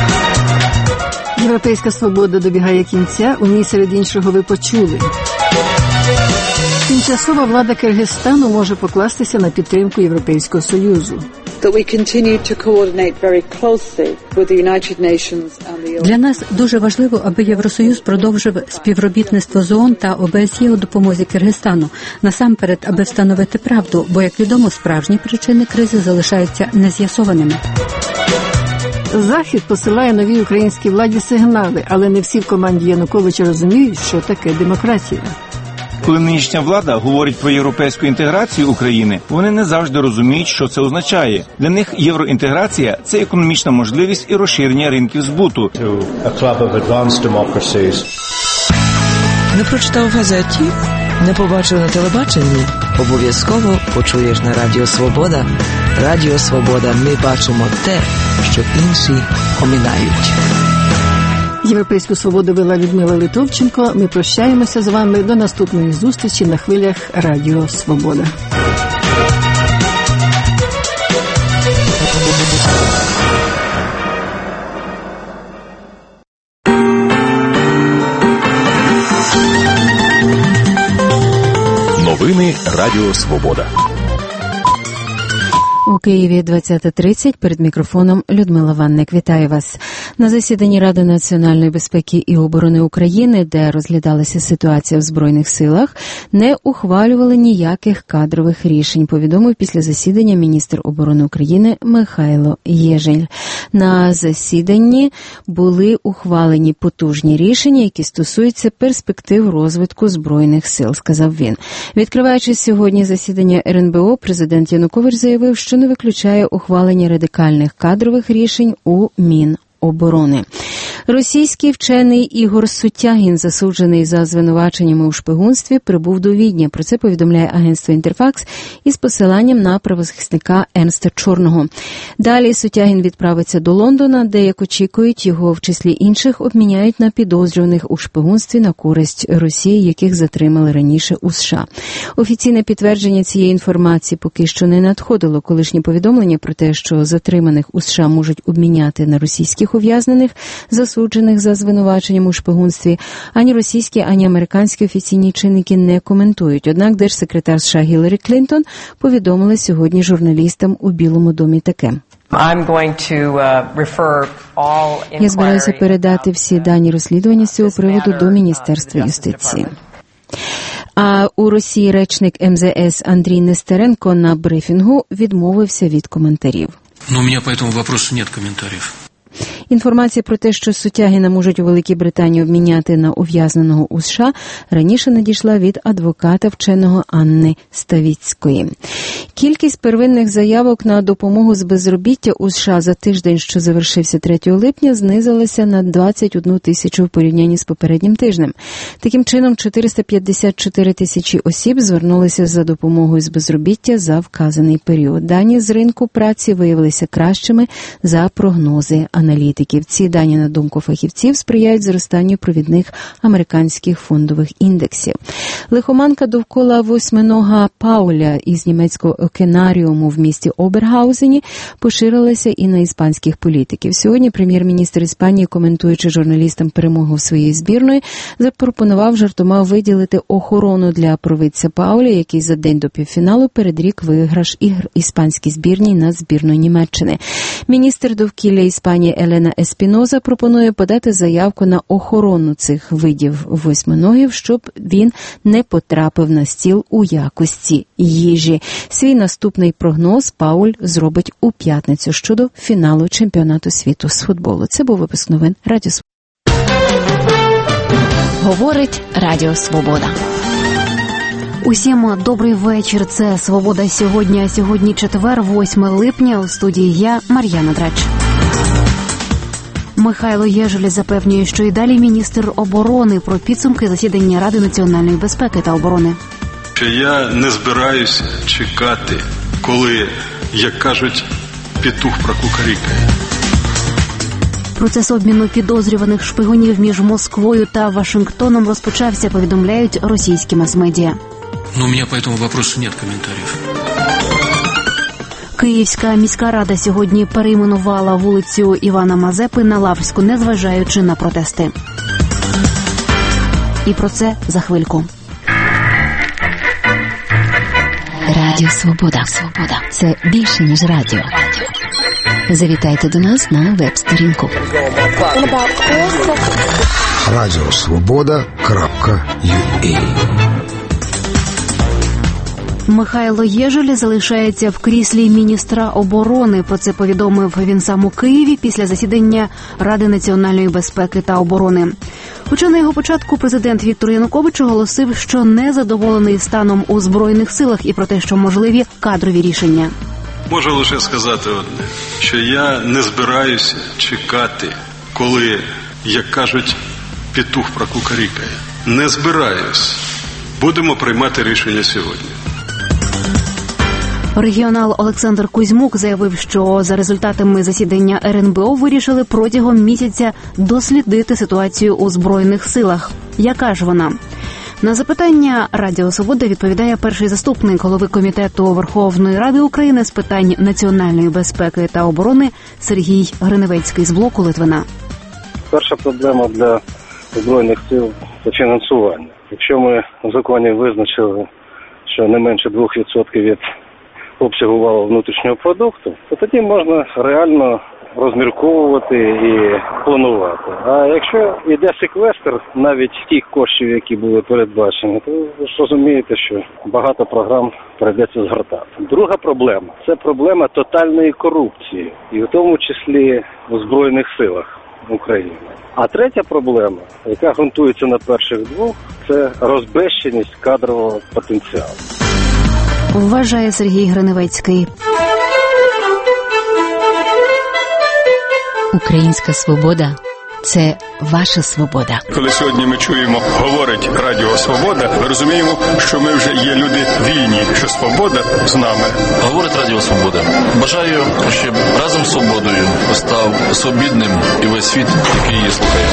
Європейська свобода добігає кінця, у ній серед іншого ви почули. Тимчасова влада Киргизстану може покластися на підтримку Європейського Союзу. Для нас дуже важливо, аби Євросоюз продовжив співробітництво з ООН та ОБСЄ у допомозі Киргизстану. Насамперед, аби встановити правду, бо, як відомо, справжні причини кризи залишаються нез'ясованими. Захід посилає новій українській владі сигнали, але не всі в команді Януковича розуміють, що таке демократія. Коли нинішня влада говорить про європейську інтеграцію України, вони не завжди розуміють, що це означає. Для них євроінтеграція – це економічна можливість і розширення ринків збуту. Не прочитав в газеті? Не побачив на телебаченні? Обов'язково почуєш на Радіо Свобода. Радіо Свобода. Ми бачимо те, що інші оминають. Європейську свободу вела Людмила Литовченко. Ми прощаємося з вами до наступної зустрічі на хвилях Радіо Свобода. Новини Радіо Свобода. У Києві 20:30, перед мікрофоном Людмила Ванник. Вітаю вас. На засіданні Ради національної безпеки і оборони України, де розглядалася ситуація в Збройних силах, не ухвалювали ніяких кадрових рішень, повідомив після засідання міністр оборони України Михайло Єжель. На засіданні були ухвалені потужні рішення, які стосуються перспектив розвитку Збройних сил, сказав він. Відкриваючи сьогодні засідання РНБО, президент Янукович заявив, що не виключає ухвалення радикальних кадрових рішень у Міноборони. Російський вчений Ігор Сутягін, засуджений за звинуваченнями у шпигунстві, прибув до Відня. Про це повідомляє агентство «Інтерфакс» із посиланням на правозахисника Ернста Чорного. Далі Сутягін відправиться до Лондона, де, як очікують, його в числі інших обміняють на підозрюваних у шпигунстві на користь Росії, яких затримали раніше у США. Офіційне підтвердження цієї інформації поки що не надходило. Колишні повідомлення про те, що затриманих у США можуть обміняти на російських ув'язнених, засуджених за звинуваченням у шпигунстві, ані російські, ані американські офіційні чинники не коментують. Однак держсекретар США Гіларі Клінтон повідомила сьогодні журналістам у Білому домі таке. Я збираюся передати всі дані розслідування з цього приводу до Міністерства юстиції. А у Росії речник МЗС Андрій Нестеренко на брифінгу відмовився від коментарів. Но у меня по этому вопросу нет комментариев. Інформація про те, що Сутягіна можуть у Великій Британії обміняти на ув'язненого у США, раніше надійшла від адвоката вченого Анни Ставіцької. Кількість первинних заявок на допомогу з безробіття у США за тиждень, що завершився 3 липня, знизилася на 21 тисячу в порівнянні з попереднім тижнем. Таким чином, 454 тисячі осіб звернулися за допомогою з безробіття за вказаний період. Дані з ринку праці виявилися кращими за прогнози аналітиків. Ці дані, на думку фахівців, сприяють зростанню провідних американських фондових індексів. Лихоманка довкола восьминога Пауля із німецького океанаріуму в місті Обергаузені поширилася і на іспанських політиків. Сьогодні прем'єр-міністр Іспанії, коментуючи журналістам перемогу своєї збірної, запропонував жартома виділити охорону для провидця Пауля, який за день до півфіналу передрік виграш ігр іспанській збірній над збірною Німеччини. Міністр довкілля Іспанії Елена Еспіноза пропонує подати заявку на охорону цих видів восьминогів, щоб він не потрапив на стіл у якості їжі. Свій наступний прогноз Пауль зробить у п'ятницю щодо фіналу чемпіонату світу з футболу. Це був випуск новин Радіо Свобода. Говорить Радіо Свобода. Усім добрий вечір. Це «Свобода сьогодні». Сьогодні четвер, 8 липня. У студії я, Мар'яна Драч. Михайло Єжель запевнює, що і далі міністр оборони про підсумки засідання Ради національної безпеки та оборони. Я не збираюся чекати, коли, як кажуть, петух прокукарікає. Процес обміну підозрюваних шпигунів між Москвою та Вашингтоном розпочався, повідомляють російські мас-медіа. Но у меня по этому вопросу нет комментариев. Київська міська рада сьогодні перейменувала вулицю Івана Мазепи на Лаврську, незважаючи на протести. І про це за хвильку. Радіо Свобода. Це більше, ніж радіо. Завітайте до нас на веб-сторінку. Радіосвобода.ua Михайло Єжель залишається в кріслі міністра оборони. Про це повідомив він сам у Києві після засідання Ради національної безпеки та оборони. Хоча на його початку президент Віктор Янукович оголосив, що не задоволений станом у Збройних силах і про те, що можливі кадрові рішення. Можу лише сказати одне, що я не збираюся чекати, коли, як кажуть, петух прокукарікає. Не збираюсь. Будемо приймати рішення сьогодні. Регіонал Олександр Кузьмук заявив, що за результатами засідання РНБО вирішили протягом місяця дослідити ситуацію у Збройних силах. Яка ж вона? На запитання Радіо Свобода відповідає перший заступник голови Комітету Верховної Ради України з питань національної безпеки та оборони Сергій Гриневецький з блоку Литвина. Перша проблема для Збройних сил – це фінансування. Якщо ми в законі визначили, що не менше 2% від обсягу валового внутрішнього продукту, то тоді можна реально розмірковувати і планувати. А якщо йде секвестр навіть тих коштів, які були передбачені, то ви ж розумієте, що багато програм прийдеться згортати. Друга проблема – це проблема тотальної корупції, і в тому числі у Збройних силах України. А третя проблема, яка ґрунтується на перших двох, це розбещеність кадрового потенціалу. Вважає Сергій Гриневецький. Українська свобода – це ваша свобода. Коли сьогодні ми чуємо, говорить Радіо Свобода, ми розуміємо, що ми вже є люди вільні, що свобода з нами. Говорить Радіо Свобода. Бажаю, щоб разом з свободою став свобідним і весь світ, який її слухає.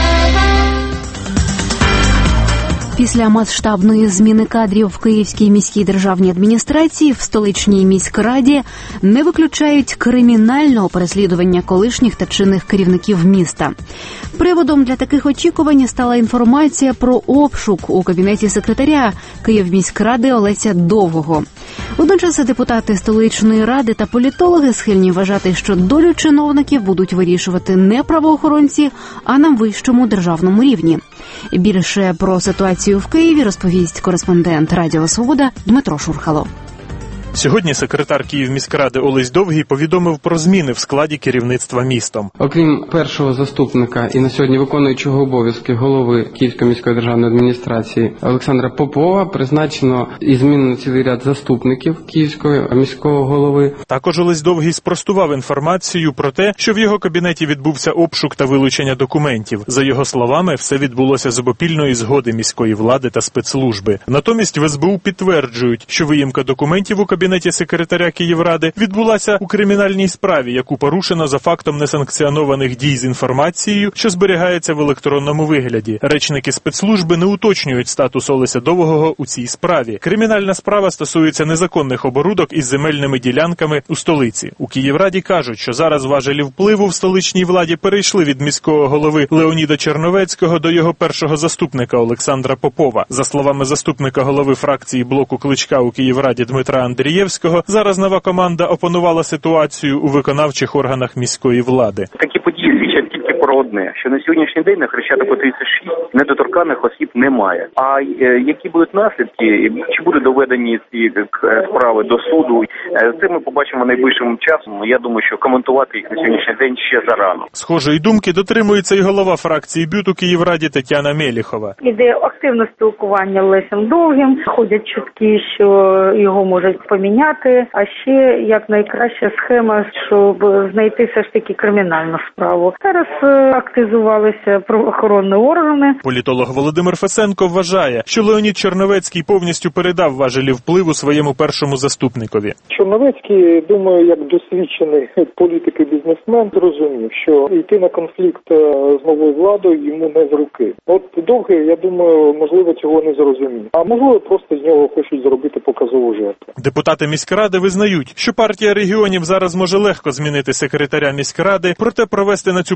Після масштабної зміни кадрів в Київській міській державній адміністрації в столичній міськраді не виключають кримінального переслідування колишніх та чинних керівників міста. Приводом для таких очікувань стала інформація про обшук у кабінеті секретаря Київміськради Олеся Довгого. Водночас депутати столичної ради та політологи схильні вважати, що долю чиновників будуть вирішувати не правоохоронці, а на вищому державному рівні. Більше про ситуацію в Києві розповість кореспондент Радіо Свобода Дмитро Шурхало. Сьогодні секретар Київміськради Олесь Довгий повідомив про зміни в складі керівництва містом. Окрім першого заступника і на сьогодні виконуючого обов'язки голови Київської міської державної адміністрації Олександра Попова призначено і змінено цілий ряд заступників Київського міського голови. Також Олесь Довгий спростував інформацію про те, що в його кабінеті відбувся обшук та вилучення документів. За його словами, все відбулося з обопільної згоди міської влади та спецслужби. Натомість в СБУ підтверджують, що виїмка документів у кабінеті секретаря Київради відбулася у кримінальній справі, яку порушено за фактом несанкціонованих дій з інформацією, що зберігається в електронному вигляді. Речники спецслужби не уточнюють статус Олеся Довгого у цій справі. Кримінальна справа стосується незаконних оборудок із земельними ділянками у столиці. У Київраді кажуть, що зараз важелі впливу в столичній владі перейшли від міського голови Леоніда Черновецького до його першого заступника Олександра Попова. За словами заступника голови фракції блоку Кличка у Київраді Дмитра Андрієвського, зараз нова команда опанувала ситуацію у виконавчих органах міської влади. Такі події свідчать тільки про одне, що на сьогоднішній день на Хрещатику 36 недоторканих осіб немає. А які будуть наслідки, чи будуть доведені ці справи до суду, це ми побачимо найближчим часом. Я думаю, що коментувати їх на сьогоднішній день ще зарано. Схожої думки дотримується і голова фракції БЮТ у Київраді Тетяна Меліхова. Іде активне спілкування з Олесем Довгим, ходять чутки, що його можуть поміняти, а ще як найкраща схема, щоб знайти все ж таки кримінальну справу. Зараз активізувалися правоохоронні органи. Політолог Володимир Фесенко вважає, що Леонід Черновецький повністю передав важелі впливу своєму першому заступникові. Черновецький, думаю, як досвідчений політик і бізнесмен, зрозумів, що йти на конфлікт з новою владою йому не з руки. От Довгий, я думаю, можливо, цього не зрозумів. А можливо, просто з нього хочуть зробити показову жертву. Депутати міськради визнають, що партія регіонів зараз може легко змінити секретаря міськради, проте провести на цю посаду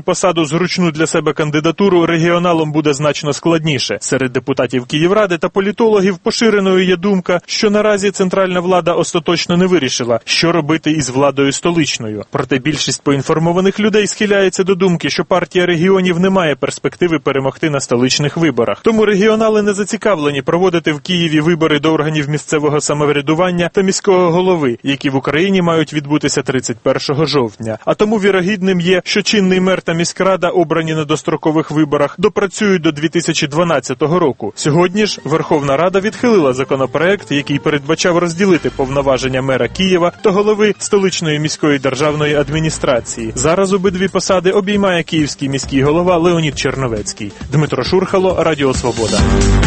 зручну для себе кандидатуру регіоналам буде значно складніше. Серед депутатів Київради та політологів поширеною є думка, що наразі центральна влада остаточно не вирішила, що робити із владою столичною. Проте більшість поінформованих людей схиляється до думки, що партія регіонів не має перспективи перемогти на столичних виборах. Тому регіонали не зацікавлені проводити в Києві вибори до органів місцевого самоврядування та міського голови, які в Україні мають відбутися 31 жовтня. А тому вірогідним є, що чинний мер та міськрада, обрані на дострокових виборах, допрацюють до 2012 року. Сьогодні ж Верховна Рада відхилила законопроект, який передбачав розділити повноваження мера Києва та голови столичної міської державної адміністрації. Зараз обидві посади обіймає київський міський голова Леонід Черновецький. Дмитро Шурхало, Радіо Свобода.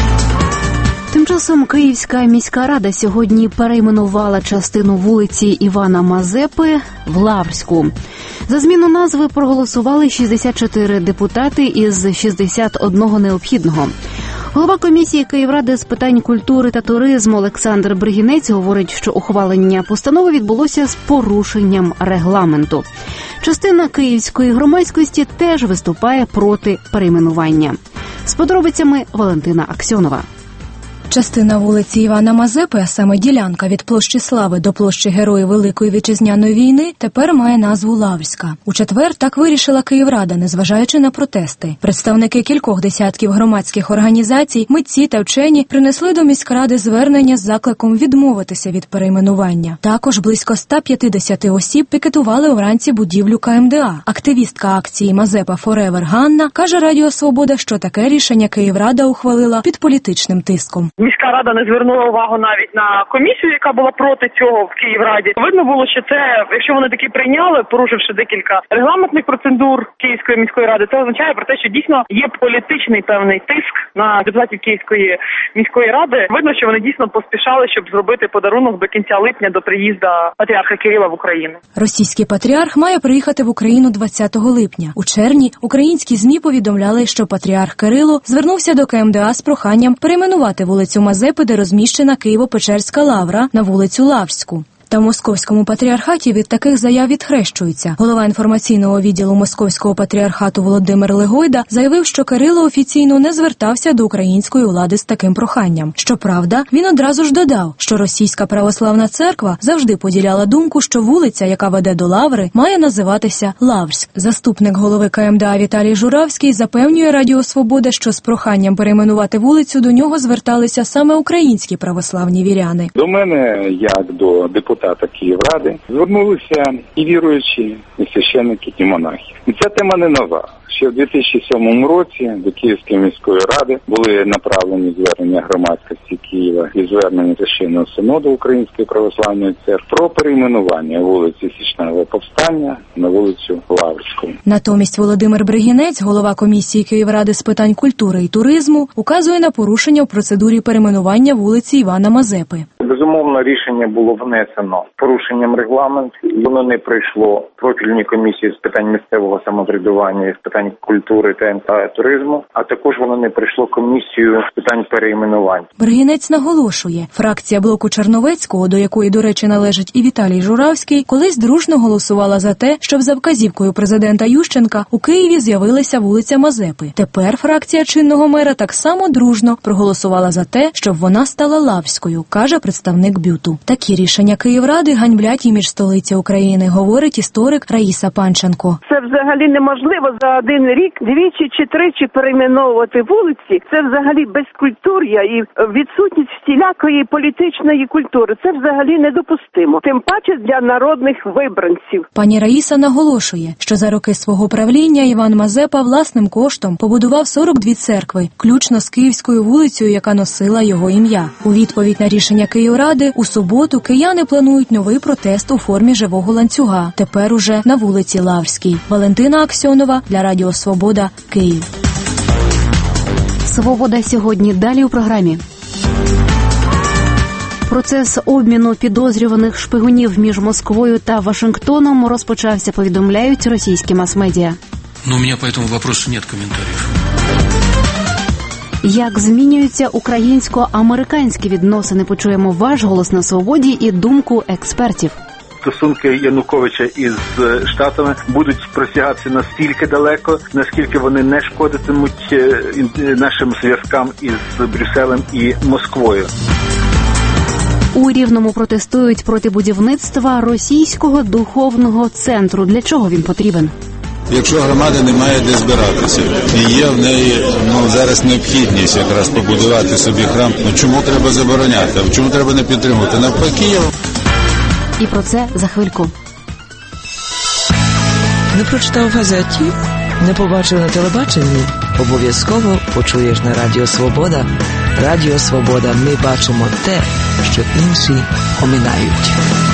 Тим часом Київська міська рада сьогодні перейменувала частину вулиці Івана Мазепи в Лаврську. За зміну назви проголосували 64 депутати із 61 необхідного. Голова комісії Київради з питань культури та туризму Олександр Бригінець говорить, що ухвалення постанови відбулося з порушенням регламенту. Частина київської громадськості теж виступає проти перейменування. З подробицями Валентина Аксьонова. Частина вулиці Івана Мазепи, а саме ділянка від площі Слави до площі Героїв Великої Вітчизняної війни, тепер має назву Лаврська. У четвер так вирішила Київрада, незважаючи на протести. Представники кількох десятків громадських організацій, митці та вчені принесли до міськради звернення з закликом відмовитися від перейменування. Також близько 150 осіб пікетували вранці будівлю КМДА. Активістка акції «Мазепа Форевер» Ганна каже Радіо Свобода, що таке рішення Київрада ухвалила під політичним тиском. Міська рада не звернула увагу навіть на комісію, яка була проти цього в Київраді. Видно було, що це, якщо вони таки прийняли, порушивши декілька регламентних процедур Київської міської ради, це означає про те, що дійсно є політичний певний тиск на депутатів Київської міської ради. Видно, що вони дійсно поспішали, щоб зробити подарунок до кінця липня, до приїзду патріарха Кирила в Україну. Російський патріарх має приїхати в Україну 20 липня. У червні українські ЗМІ повідомляли, що патріарх Кирило звернувся до КМДА з проханням перейменувати вулицю Мазепи, де розміщена Києво-Печерська лавра, на вулицю Лаврську. Та в Московському патріархаті від таких заяв відхрещуються. Голова інформаційного відділу Московського патріархату Володимир Легойда заявив, що Кирило офіційно не звертався до української влади з таким проханням. Щоправда, він одразу ж додав, що Російська православна церква завжди поділяла думку, що вулиця, яка веде до лаври, має називатися Лаврськ. Заступник голови КМДА Віталій Журавський запевнює Радіо Свобода, що з проханням перейменувати вулицю до нього зверталися саме українські православні віряни. До мене, як до депутата Київради, звернулися і віруючі, і священники, і монахи. І ця тема не нова. Ще в 2007 році до Київської міської ради були направлені звернення громадськості Києва і звернення Священного синоду Української православної церкви про перейменування вулиці Січневого повстання на вулицю Лаврську. Натомість Володимир Бригінець, голова комісії Київради з питань культури і туризму, указує на порушення в процедурі перейменування вулиці Івана Мазепи. Безумовно, рішення було внесено порушенням регламенту. Воно не пройшло профільній комісії з питань місцевого самоврядування і з питань культури та туризму, а також воно не пройшло комісію з питань перейменувань. Бригінець наголошує, фракція блоку Черновецького, до якої, до речі, належить і Віталій Журавський, колись дружно голосувала за те, щоб за вказівкою президента Ющенка у Києві з'явилася вулиця Мазепи. Тепер фракція чинного мера так само дружно проголосувала за те, щоб вона стала Лаврською, каже представник БЮТу. Такі рішення Київради ганьблять імідж столиці України, говорить історик Раїса Панченко. Це взагалі неможливо за один рік двічі чи тричі перейменовувати вулиці. Це взагалі безкультур'я і відсутність всілякої політичної культури. Це взагалі недопустимо. Тим паче для народних вибранців. Пані Раїса наголошує, що за роки свого правління Іван Мазепа власним коштом побудував 42 церкви, включно з Київською вулицею, яка носила його ім'я. У відповідь на рішення Київради у суботу кияни планують новий протест у формі живого ланцюга. Тепер уже на вулиці Лаврській. Валентина Аксьонова для Радіо Свобода, Київ. Свобода сьогодні. Далі у програмі. Процес обміну підозрюваних шпигунів між Москвою та Вашингтоном розпочався, повідомляють російські мас-медіа. Но у меня по этому вопросу нет комментариев. Як змінюються українсько-американські відносини, почуємо ваш голос на свободі і думку експертів. стосунки Януковича із Штатами будуть простягатися настільки далеко, наскільки вони не шкодитимуть нашим зв'язкам із Брюсселем і Москвою. У Рівному протестують проти будівництва російського духовного центру. Для чого він потрібен? Якщо громада не має де збиратися, і є в неї зараз необхідність якраз побудувати собі храм, чому треба забороняти, чому треба не підтримувати? Навпаки. І про це за хвильку. Не прочитав в газеті? Не побачив на телебаченні? Обов'язково почуєш на Радіо Свобода. Радіо Свобода. Ми бачимо те, що інші оминають.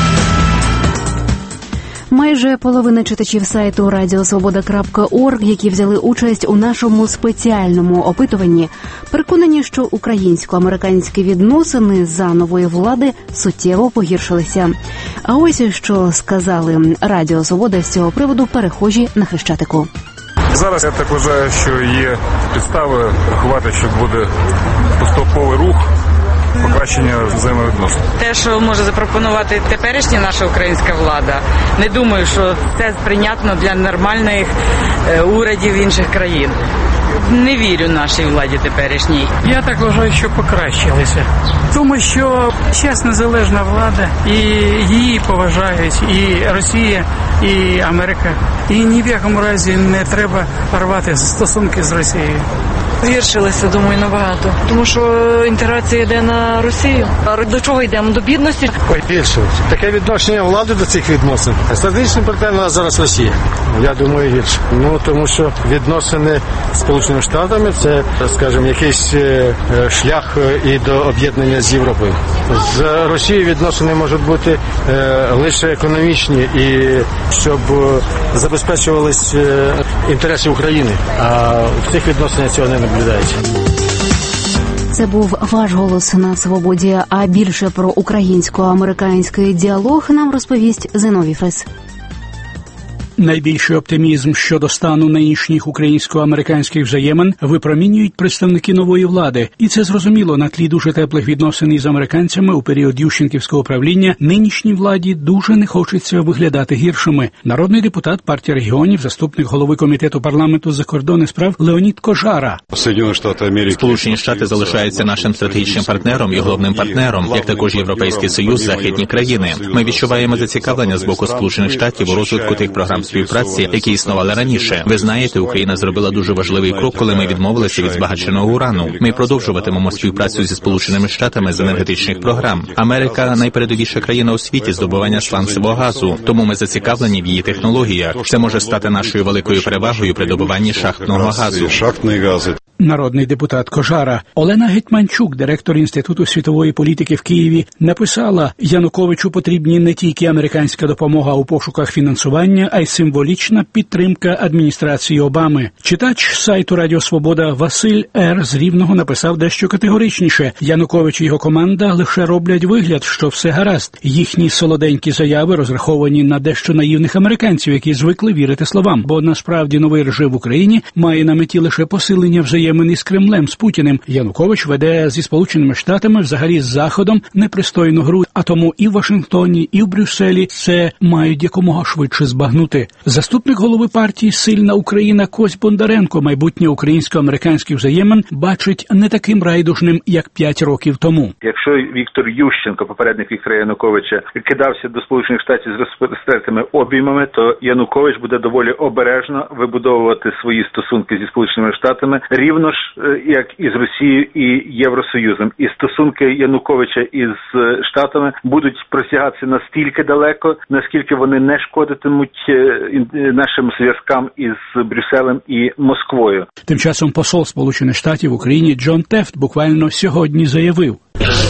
Майже половина читачів сайту radiosvoboda.org, які взяли участь у нашому спеціальному опитуванні, переконані, що українсько-американські відносини за нової влади суттєво погіршилися. А ось що сказали Радіо Свобода з цього приводу перехожі на Хрещатику. Зараз я так вважаю, що є підстави рахувати, що буде поступовий рух покращення взаємовідносин. Те, що може запропонувати теперішня наша українська влада, не думаю, що це сприйнятно для нормальних урядів інших країн. Не вірю нашій владі теперішній. Я так вважаю, що покращилися. Тому що зараз незалежна влада, і її поважають і Росія, і Америка. І ні в якому разі не треба рвати стосунки з Росією. Гіршилися, думаю, набагато. Тому що інтеграція йде на Росію. А до чого йдемо? До бідності? Гіршилися. Таке відношення влади до цих відносин. Стратегічним партнером у нас зараз Росія. Я думаю, гірше. Тому що відносини з Сполученими Штатами – це, скажімо, якийсь шлях і до об'єднання з Європою. З Росією відносини можуть бути лише економічні і щоб забезпечувались інтереси України. А в цих відносинах цього не наблюдається. Це був ваш голос на Свободі. А більше про українсько-американський діалог нам розповість Зиновій Фрис. Найбільший оптимізм щодо стану нинішніх українсько-американських взаємин випромінюють представники нової влади. І це зрозуміло, на тлі дуже теплих відносин із американцями у період Ющенківського правління нинішній владі дуже не хочеться виглядати гіршими. Народний депутат партії регіонів, заступник голови комітету парламенту з закордонних справ Леонід Кожара. Сполучені Штати залишаються нашим стратегічним партнером і головним партнером, як також Європейський Союз, західні країни. Ми відчуваємо зацікавлення з боку Сполучених Штатів у розвитку тих програм співпраці, які існували раніше. Ви знаєте, Україна зробила дуже важливий крок, коли ми відмовилися від збагаченого урану. Ми продовжуватимемо співпрацю зі Сполученими Штатами з енергетичних програм. Америка – найпередовіша країна у світі здобування сланцевого газу, тому ми зацікавлені в її технологіях. Це може стати нашою великою перевагою при добуванні шахтного газу. Народний депутат Кожара. Олена Гетьманчук, директор Інституту світової політики в Києві, написала: Януковичу потрібні не тільки американська допомога у пошуках фінансування, а й символічна підтримка адміністрації Обами. Читач сайту Радіо Свобода Василь Р. з Рівного написав дещо категоричніше. Янукович і його команда лише роблять вигляд, що все гаразд. Їхні солоденькі заяви розраховані на дещо наївних американців, які звикли вірити словам. Бо насправді новий режим в Україні має на меті лише посилення взаємин з Кремлем, з Путіним. Янукович веде зі Сполученими Штатами, взагалі з Заходом, непристойну гру. А тому і в Вашингтоні, і в Брюсселі це мають якомога швидше збагнути. Заступник голови партії «Сильна Україна» Кось Бондаренко майбутнє українсько-американських взаємин бачить не таким райдужним, як 5 років тому. Якщо Віктор Ющенко, попередник Віктора Януковича, кидався до Сполучених Штатів з розпростертими обіймами, то Янукович буде доволі обережно вибудовувати свої стосунки зі Сполученими Штатами, рівно ж, як і з Росією і Євросоюзом. І стосунки Януковича із Штатами будуть простягатися настільки далеко, наскільки вони не шкодитимуть нашим зв'язкам із Брюсселем і Москвою. Тим часом посол Сполучених Штатів в Україні Джон Тефт буквально сьогодні заявив: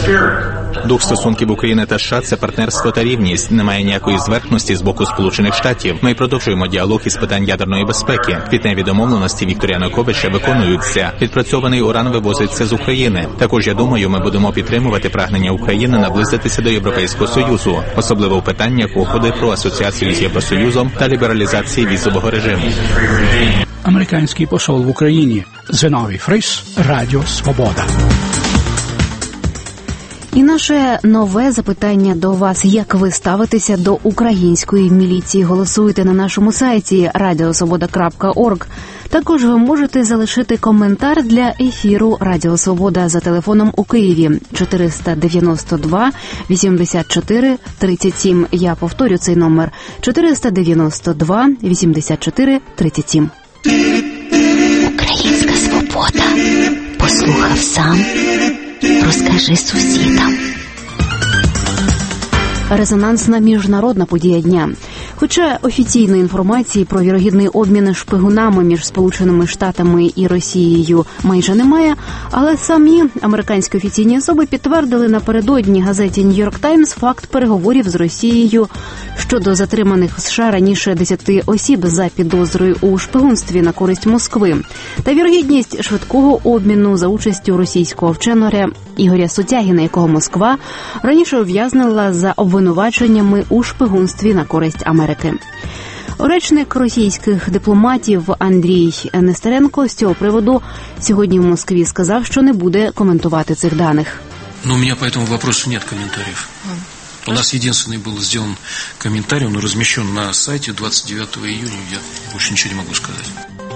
Дух стосунків України та США – це партнерство та рівність. Немає ніякої зверхності з боку Сполучених Штатів. Ми продовжуємо діалог із питань ядерної безпеки. Квітневі домовленості Віктора Януковича виконуються. Відпрацьований уран вивозиться з України. Також, я думаю, ми будемо підтримувати прагнення України наблизитися до Європейського Союзу, особливо в питаннях угоди про асоціацію з Євросоюзом та лібералізації візового режиму. Американський посол в Україні Зиновій Фрис, Радіо Свобода. І наше нове запитання до вас. Як ви ставитеся до української міліції? Голосуйте на нашому сайті radiosvoboda.org. Також ви можете залишити коментар для ефіру Радіо Свобода за телефоном у Києві 492 84 37. Я повторю цей номер 492 84 37. Українська свобода. Послухав сам. Розкажи сусідам. Резонансна міжнародна подія дня. Хоча офіційної інформації про вірогідний обмін шпигунами між Сполученими Штатами і Росією майже немає, але самі американські офіційні особи підтвердили напередодні газеті New York Times факт переговорів з Росією щодо затриманих в США раніше 10 осіб за підозрою у шпигунстві на користь Москви та вірогідність швидкого обміну за участю російського вченого Ігоря Сутягіна, якого Москва раніше ув'язнила за обвинуваченнями у шпигунстві на користь Америки. Речник російських дипломатів Андрій Нестеренко з цього приводу сьогодні в Москві сказав, що не буде коментувати цих даних. Но у меня по этому вопросу нет комментариев. У нас единственный был сделан комментарий, он размещен на сайте 29 июня, я больше ничего не могу сказать.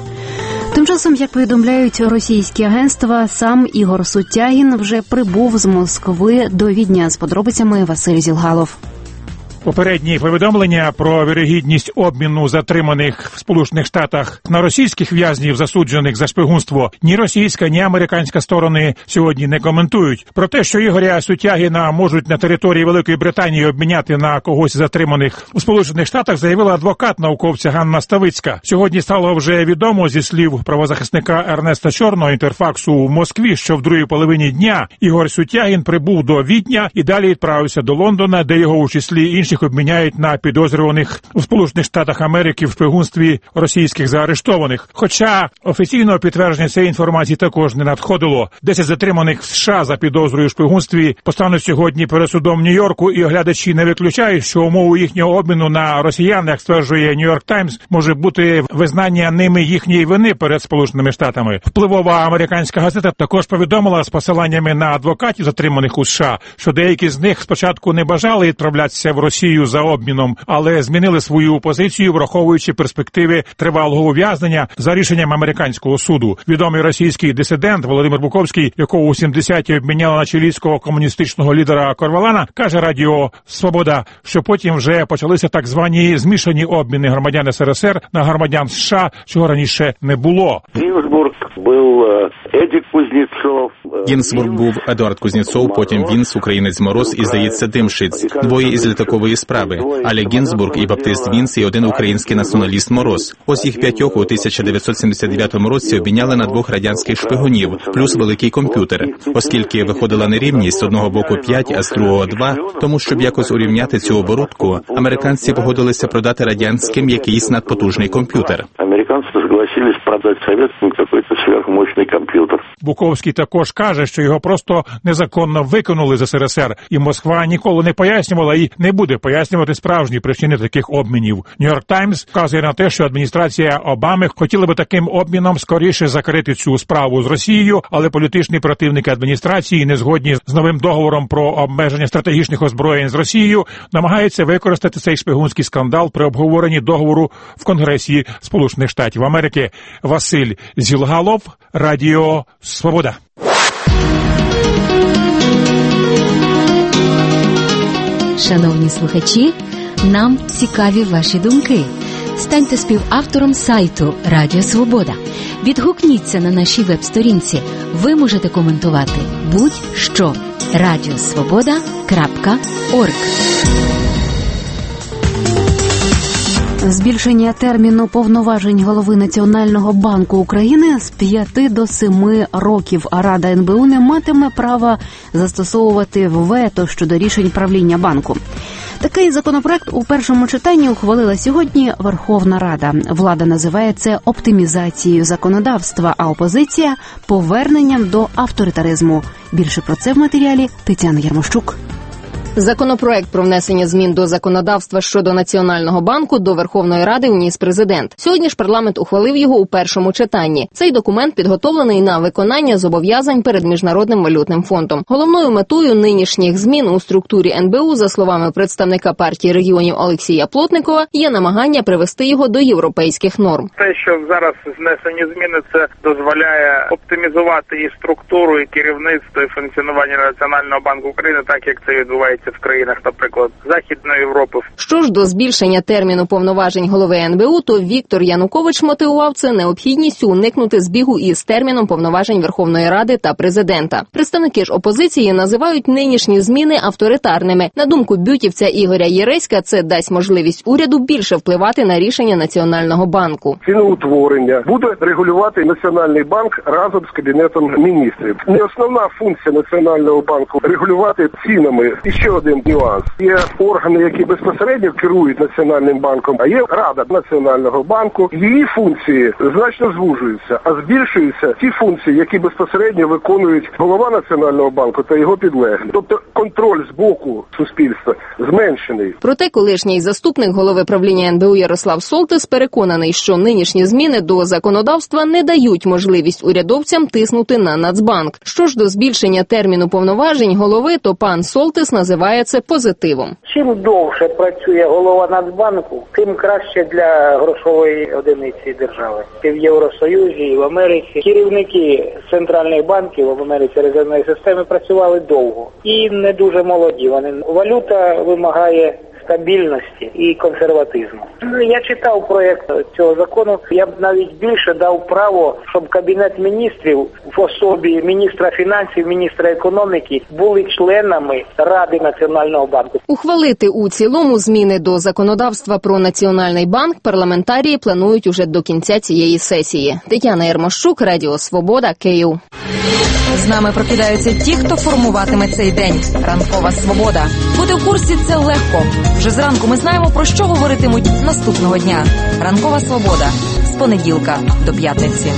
Тим часом, як повідомляють російські агентства, сам Ігор Сутягін вже прибув з Москви до Відня. З подробицями Василь Зілгалов. Попередні повідомлення про вірогідність обміну затриманих в Сполучених Штатах на російських в'язнів, засуджених за шпигунство, ні російська, ні американська сторони сьогодні не коментують. Про те, що Ігоря Сутягіна можуть на території Великої Британії обміняти на когось затриманих у Сполучених Штатах, заявила адвокат науковця Ганна Ставицька. Сьогодні стало вже відомо зі слів правозахисника Ернеста Чорного Інтерфаксу в Москві, що в другій половині дня Ігор Сутягін прибув до Відня і далі відправився до Лондона, де його у числі інших обміняють на підозрюваних у Сполучених Штатах Америки в шпигунстві російських заарештованих. Хоча офіційного підтвердження цієї інформації також не надходило. 10 затриманих в США за підозрою у шпигунстві постануть сьогодні перед судом в Нью-Йорку, і оглядачі не виключають, що умовою їхнього обміну на росіян, як стверджує New York Times, може бути визнання ними їхньої вини перед Сполученими Штатами. Впливова американська газета також повідомила з посиланнями на адвокатів, затриманих у США, що деякі з них спочатку не бажали відправлятися в Росію за обміном, але змінили свою позицію, враховуючи перспективи тривалого ув'язнення за рішенням американського суду. Відомий російський дисидент Володимир Буковський, якого у 70-ті обміняли на чилійського комуністичного лідера Корвалана, каже Радіо Свобода, що потім вже почалися так звані змішані обміни громадян СРСР на громадян США, чого раніше не було. Гінзбург був Едуард Кузнєцов, потім Вінс, українець Мороз і, здається, Димшиць. Двоє із літакової справи. Але Гінзбург і баптист Вінс і один український націоналіст Мороз. Ось їх 5 у 1979 році обміняли на 2 радянських шпигунів, плюс великий комп'ютер. Оскільки виходила нерівність, з одного боку 5, а з другого 2, тому щоб якось урівняти цю оборудку, американці погодилися продати радянським якийсь надпотужний комп'ютер. Американці согласились продати совєтським якийсь сверхмощний комп'ютер. Буковський також каже, що його просто незаконно викинули з СРСР, і Москва ніколи не пояснювала і не буде пояснювати справжні причини таких обмінів. Нью-Йорк Таймс вказує на те, що адміністрація Обами хотіла би таким обміном скоріше закрити цю справу з Росією, але політичні противники адміністрації, не згодні з новим договором про обмеження стратегічних озброєнь з Росією, намагаються використати цей шпигунський скандал при обговоренні договору в Конгресі Сполучених Штатів Америки. Василь Зілгалов, Радіо Свобода. Шановні слухачі, нам цікаві ваші думки. Станьте співавтором сайту Радіо Свобода. Відгукніться на нашій веб-сторінці. Ви можете коментувати будь-що. radiosvoboda.org. Збільшення терміну повноважень голови Національного банку України з 5 до 7 років, а Рада НБУ не матиме права застосовувати вето щодо рішень правління банку. Такий законопроект у першому читанні ухвалила сьогодні Верховна Рада. Влада називає це оптимізацією законодавства, а опозиція – поверненням до авторитаризму. Більше про це в матеріалі Тетяни Ярмощук. Законопроект про внесення змін до законодавства щодо Національного банку до Верховної Ради вніс президент. Сьогодні ж парламент ухвалив його у першому читанні. Цей документ підготовлений на виконання зобов'язань перед Міжнародним валютним фондом. Головною метою нинішніх змін у структурі НБУ, за словами представника партії регіонів Олексія Плотникова, є намагання привести його до європейських норм. Те, що зараз внесені зміни, це дозволяє оптимізувати і структуру, і керівництво, і функціонування Національного банку України, так як це відбувається в країнах, наприклад, Західної Європи. Що ж до збільшення терміну повноважень голови НБУ, то Віктор Янукович мотивував це необхідністю уникнути збігу із терміном повноважень Верховної Ради та президента. Представники ж опозиції називають нинішні зміни авторитарними. На думку бютівця Ігоря Єреська, це дасть можливість уряду більше впливати на рішення Національного банку. Ціноутворення буде регулювати Національний банк разом з Кабінетом міністрів. Не основна функція Національного банку регулювати цінами. І ще один нюанс. Є органи, які безпосередньо керують Національним банком, а є Рада Національного банку. Її функції значно звужуються, а збільшуються ті функції, які безпосередньо виконують голова Національного банку та його підлеглі. Тобто контроль з боку суспільства зменшений. Проте колишній заступник голови правління НБУ Ярослав Солтис переконаний, що нинішні зміни до законодавства не дають можливість урядовцям тиснути на Нацбанк. Що ж до збільшення терміну повноважень голови, то пан Солтис називає це позитивом. Чим довше працює голова Нацбанку, тим краще для грошової одиниці держави. І в Євросоюзі, і в Америці керівники центральних банків в Америці резервної системи працювали довго і не дуже молоді. Валюта вимагає стабільності і консерватизму. Я читав проєкт цього закону, я б навіть більше дав право, щоб Кабінет міністрів в особі міністра фінансів, міністра економіки були членами Ради Національного банку. Ухвалити у цілому зміни до законодавства про Національний банк парламентарії планують уже до кінця цієї сесії. Тетяна Єрмощук, Радіо Свобода, Київ. З нами прокидаються ті, хто формуватиме цей день. Ранкова свобода. Бути в курсі – це легко. Вже зранку ми знаємо, про що говоритимуть наступного дня. Ранкова свобода. З понеділка до п'ятниці.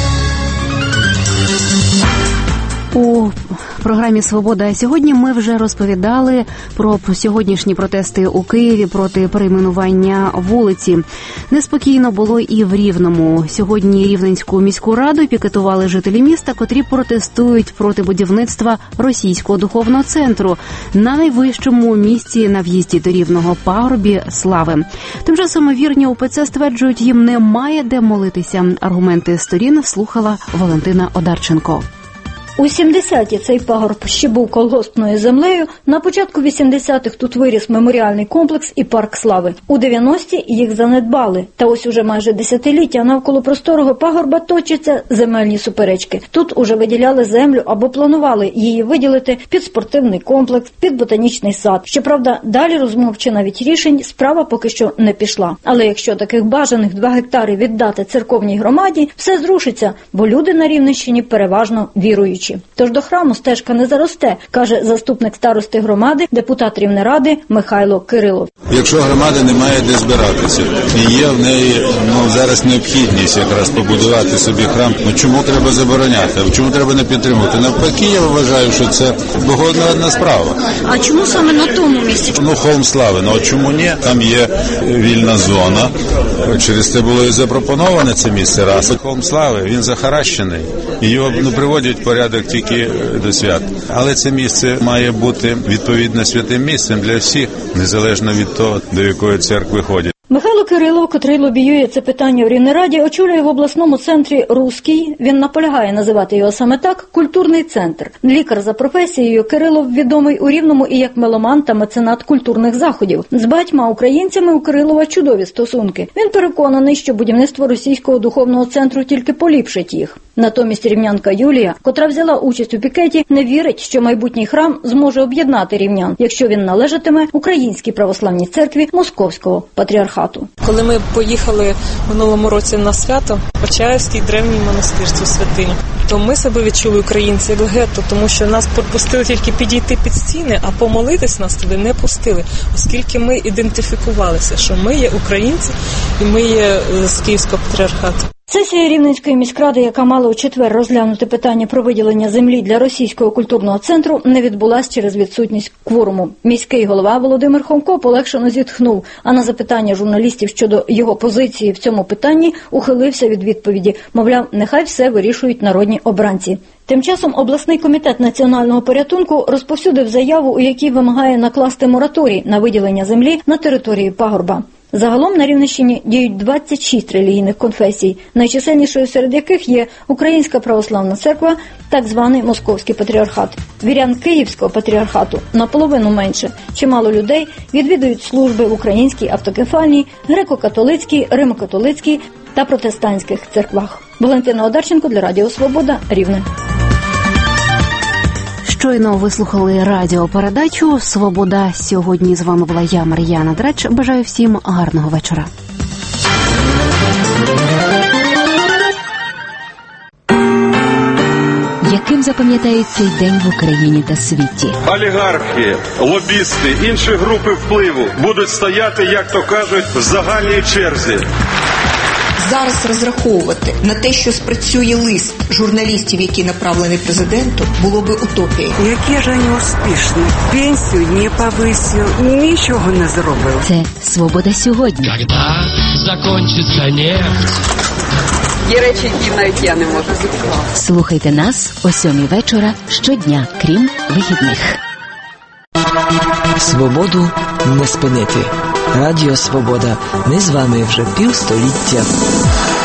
У програмі «Свобода» сьогодні ми вже розповідали про сьогоднішні протести у Києві проти перейменування вулиці. Неспокійно було і в Рівному. Сьогодні Рівненську міську раду пікетували жителі міста, котрі протестують проти будівництва російського духовного центру на найвищому місці на в'їзді до Рівного – пагорбі Слави. Тим часом вірні УПЦ стверджують, їм немає де молитися. Аргументи сторін слухала Валентина Одарченко. У 70-ті цей пагорб ще був колгоспною землею, на початку 80-х тут виріс меморіальний комплекс і парк слави. У 90-ті їх занедбали. Та ось уже майже десятиліття навколо просторого пагорба точаться земельні суперечки. Тут уже виділяли землю або планували її виділити під спортивний комплекс, під ботанічний сад. Щоправда, далі розмов чи навіть рішень справа поки що не пішла. Але якщо таких бажаних 2 гектари віддати церковній громаді, все зрушиться, бо люди на Рівненщині переважно віруючі. Тож до храму стежка не заросте, каже заступник старости громади, депутат Рівнеради Михайло Кирилов. Якщо громада не має де збиратися, і є в неї зараз необхідність якраз побудувати собі храм, чому треба забороняти, чому треба не підтримувати? Навпаки, я вважаю, що це одна справа. А чому саме на тому місці? Холм Слави, чому ні? Там є вільна зона, через це було і запропоноване це місце раз. Холм Слави, він захаращений, і його приводять в порядок тільки до свят. Але це місце має бути відповідно святим місцем для всіх, незалежно від того, до якої церкви ходять. Михайло Кирилов, котрий лобіює це питання в Рівнераді, очолює в обласному центрі «Руський», він наполягає називати його саме так, культурний центр. Лікар за професією, Кирилов відомий у Рівному і як меломан та меценат культурних заходів. З багатьма українцями у Кирилова чудові стосунки. Він переконаний, що будівництво російського духовного центру тільки поліпшить їх. Натомість рівнянка Юлія, котра взяла участь у пікеті, не вірить, що майбутній храм зможе об'єднати рівнян, якщо він належатиме Українській православній церкві Московського патріархату. Коли ми поїхали минулому році на свято, Почаївський древній монастир, цю святиню, то ми себе відчули українці як гетто, тому що нас пропустили тільки підійти під стіни, а помолитись нас туди не пустили, оскільки ми ідентифікувалися, що ми є українці і ми є з Київського патріархату. Сесія Рівненської міськради, яка мала у четвер розглянути питання про виділення землі для російського культурного центру, не відбулась через відсутність кворуму. Міський голова Володимир Хомко полегшено зітхнув, а на запитання журналістів щодо його позиції в цьому питанні ухилився від відповіді. Мовляв, нехай все вирішують народні обранці. Тим часом обласний комітет національного порятунку розповсюдив заяву, у якій вимагає накласти мораторій на виділення землі на території пагорба. Загалом на Рівненщині діють 26 релігійних конфесій, найчисельнішою серед яких є Українська православна церква, так званий Московський патріархат. Вірян Київського патріархату наполовину менше. Чимало людей відвідують служби в Українській автокефальній, греко-католицькій, римо-католицькій та протестантських церквах. Валентина Одарченко для Радіо Свобода, Рівне. Щойно вислухали радіопередачу «Свобода». Сьогодні з вами була я, Мар'яна Драч. Бажаю всім гарного вечора. Яким запам'ятають цей день в Україні та світі? Олігархи, лобісти, інші групи впливу будуть стояти, як то кажуть, в загальній черзі. Зараз розраховувати на те, що спрацює лист журналістів, який направлений президенту, було би утопією. Які ж вони успішні? Пенсію не повисив, нічого не зробив. Це «Свобода сьогодні». Когда закончиться нефть? Є речі, які навіть я не можу зібрати. Слухайте нас о 7 вечора щодня, крім вихідних. Свободу не спинити. Радіо Свобода. Ми з вами вже півстоліття.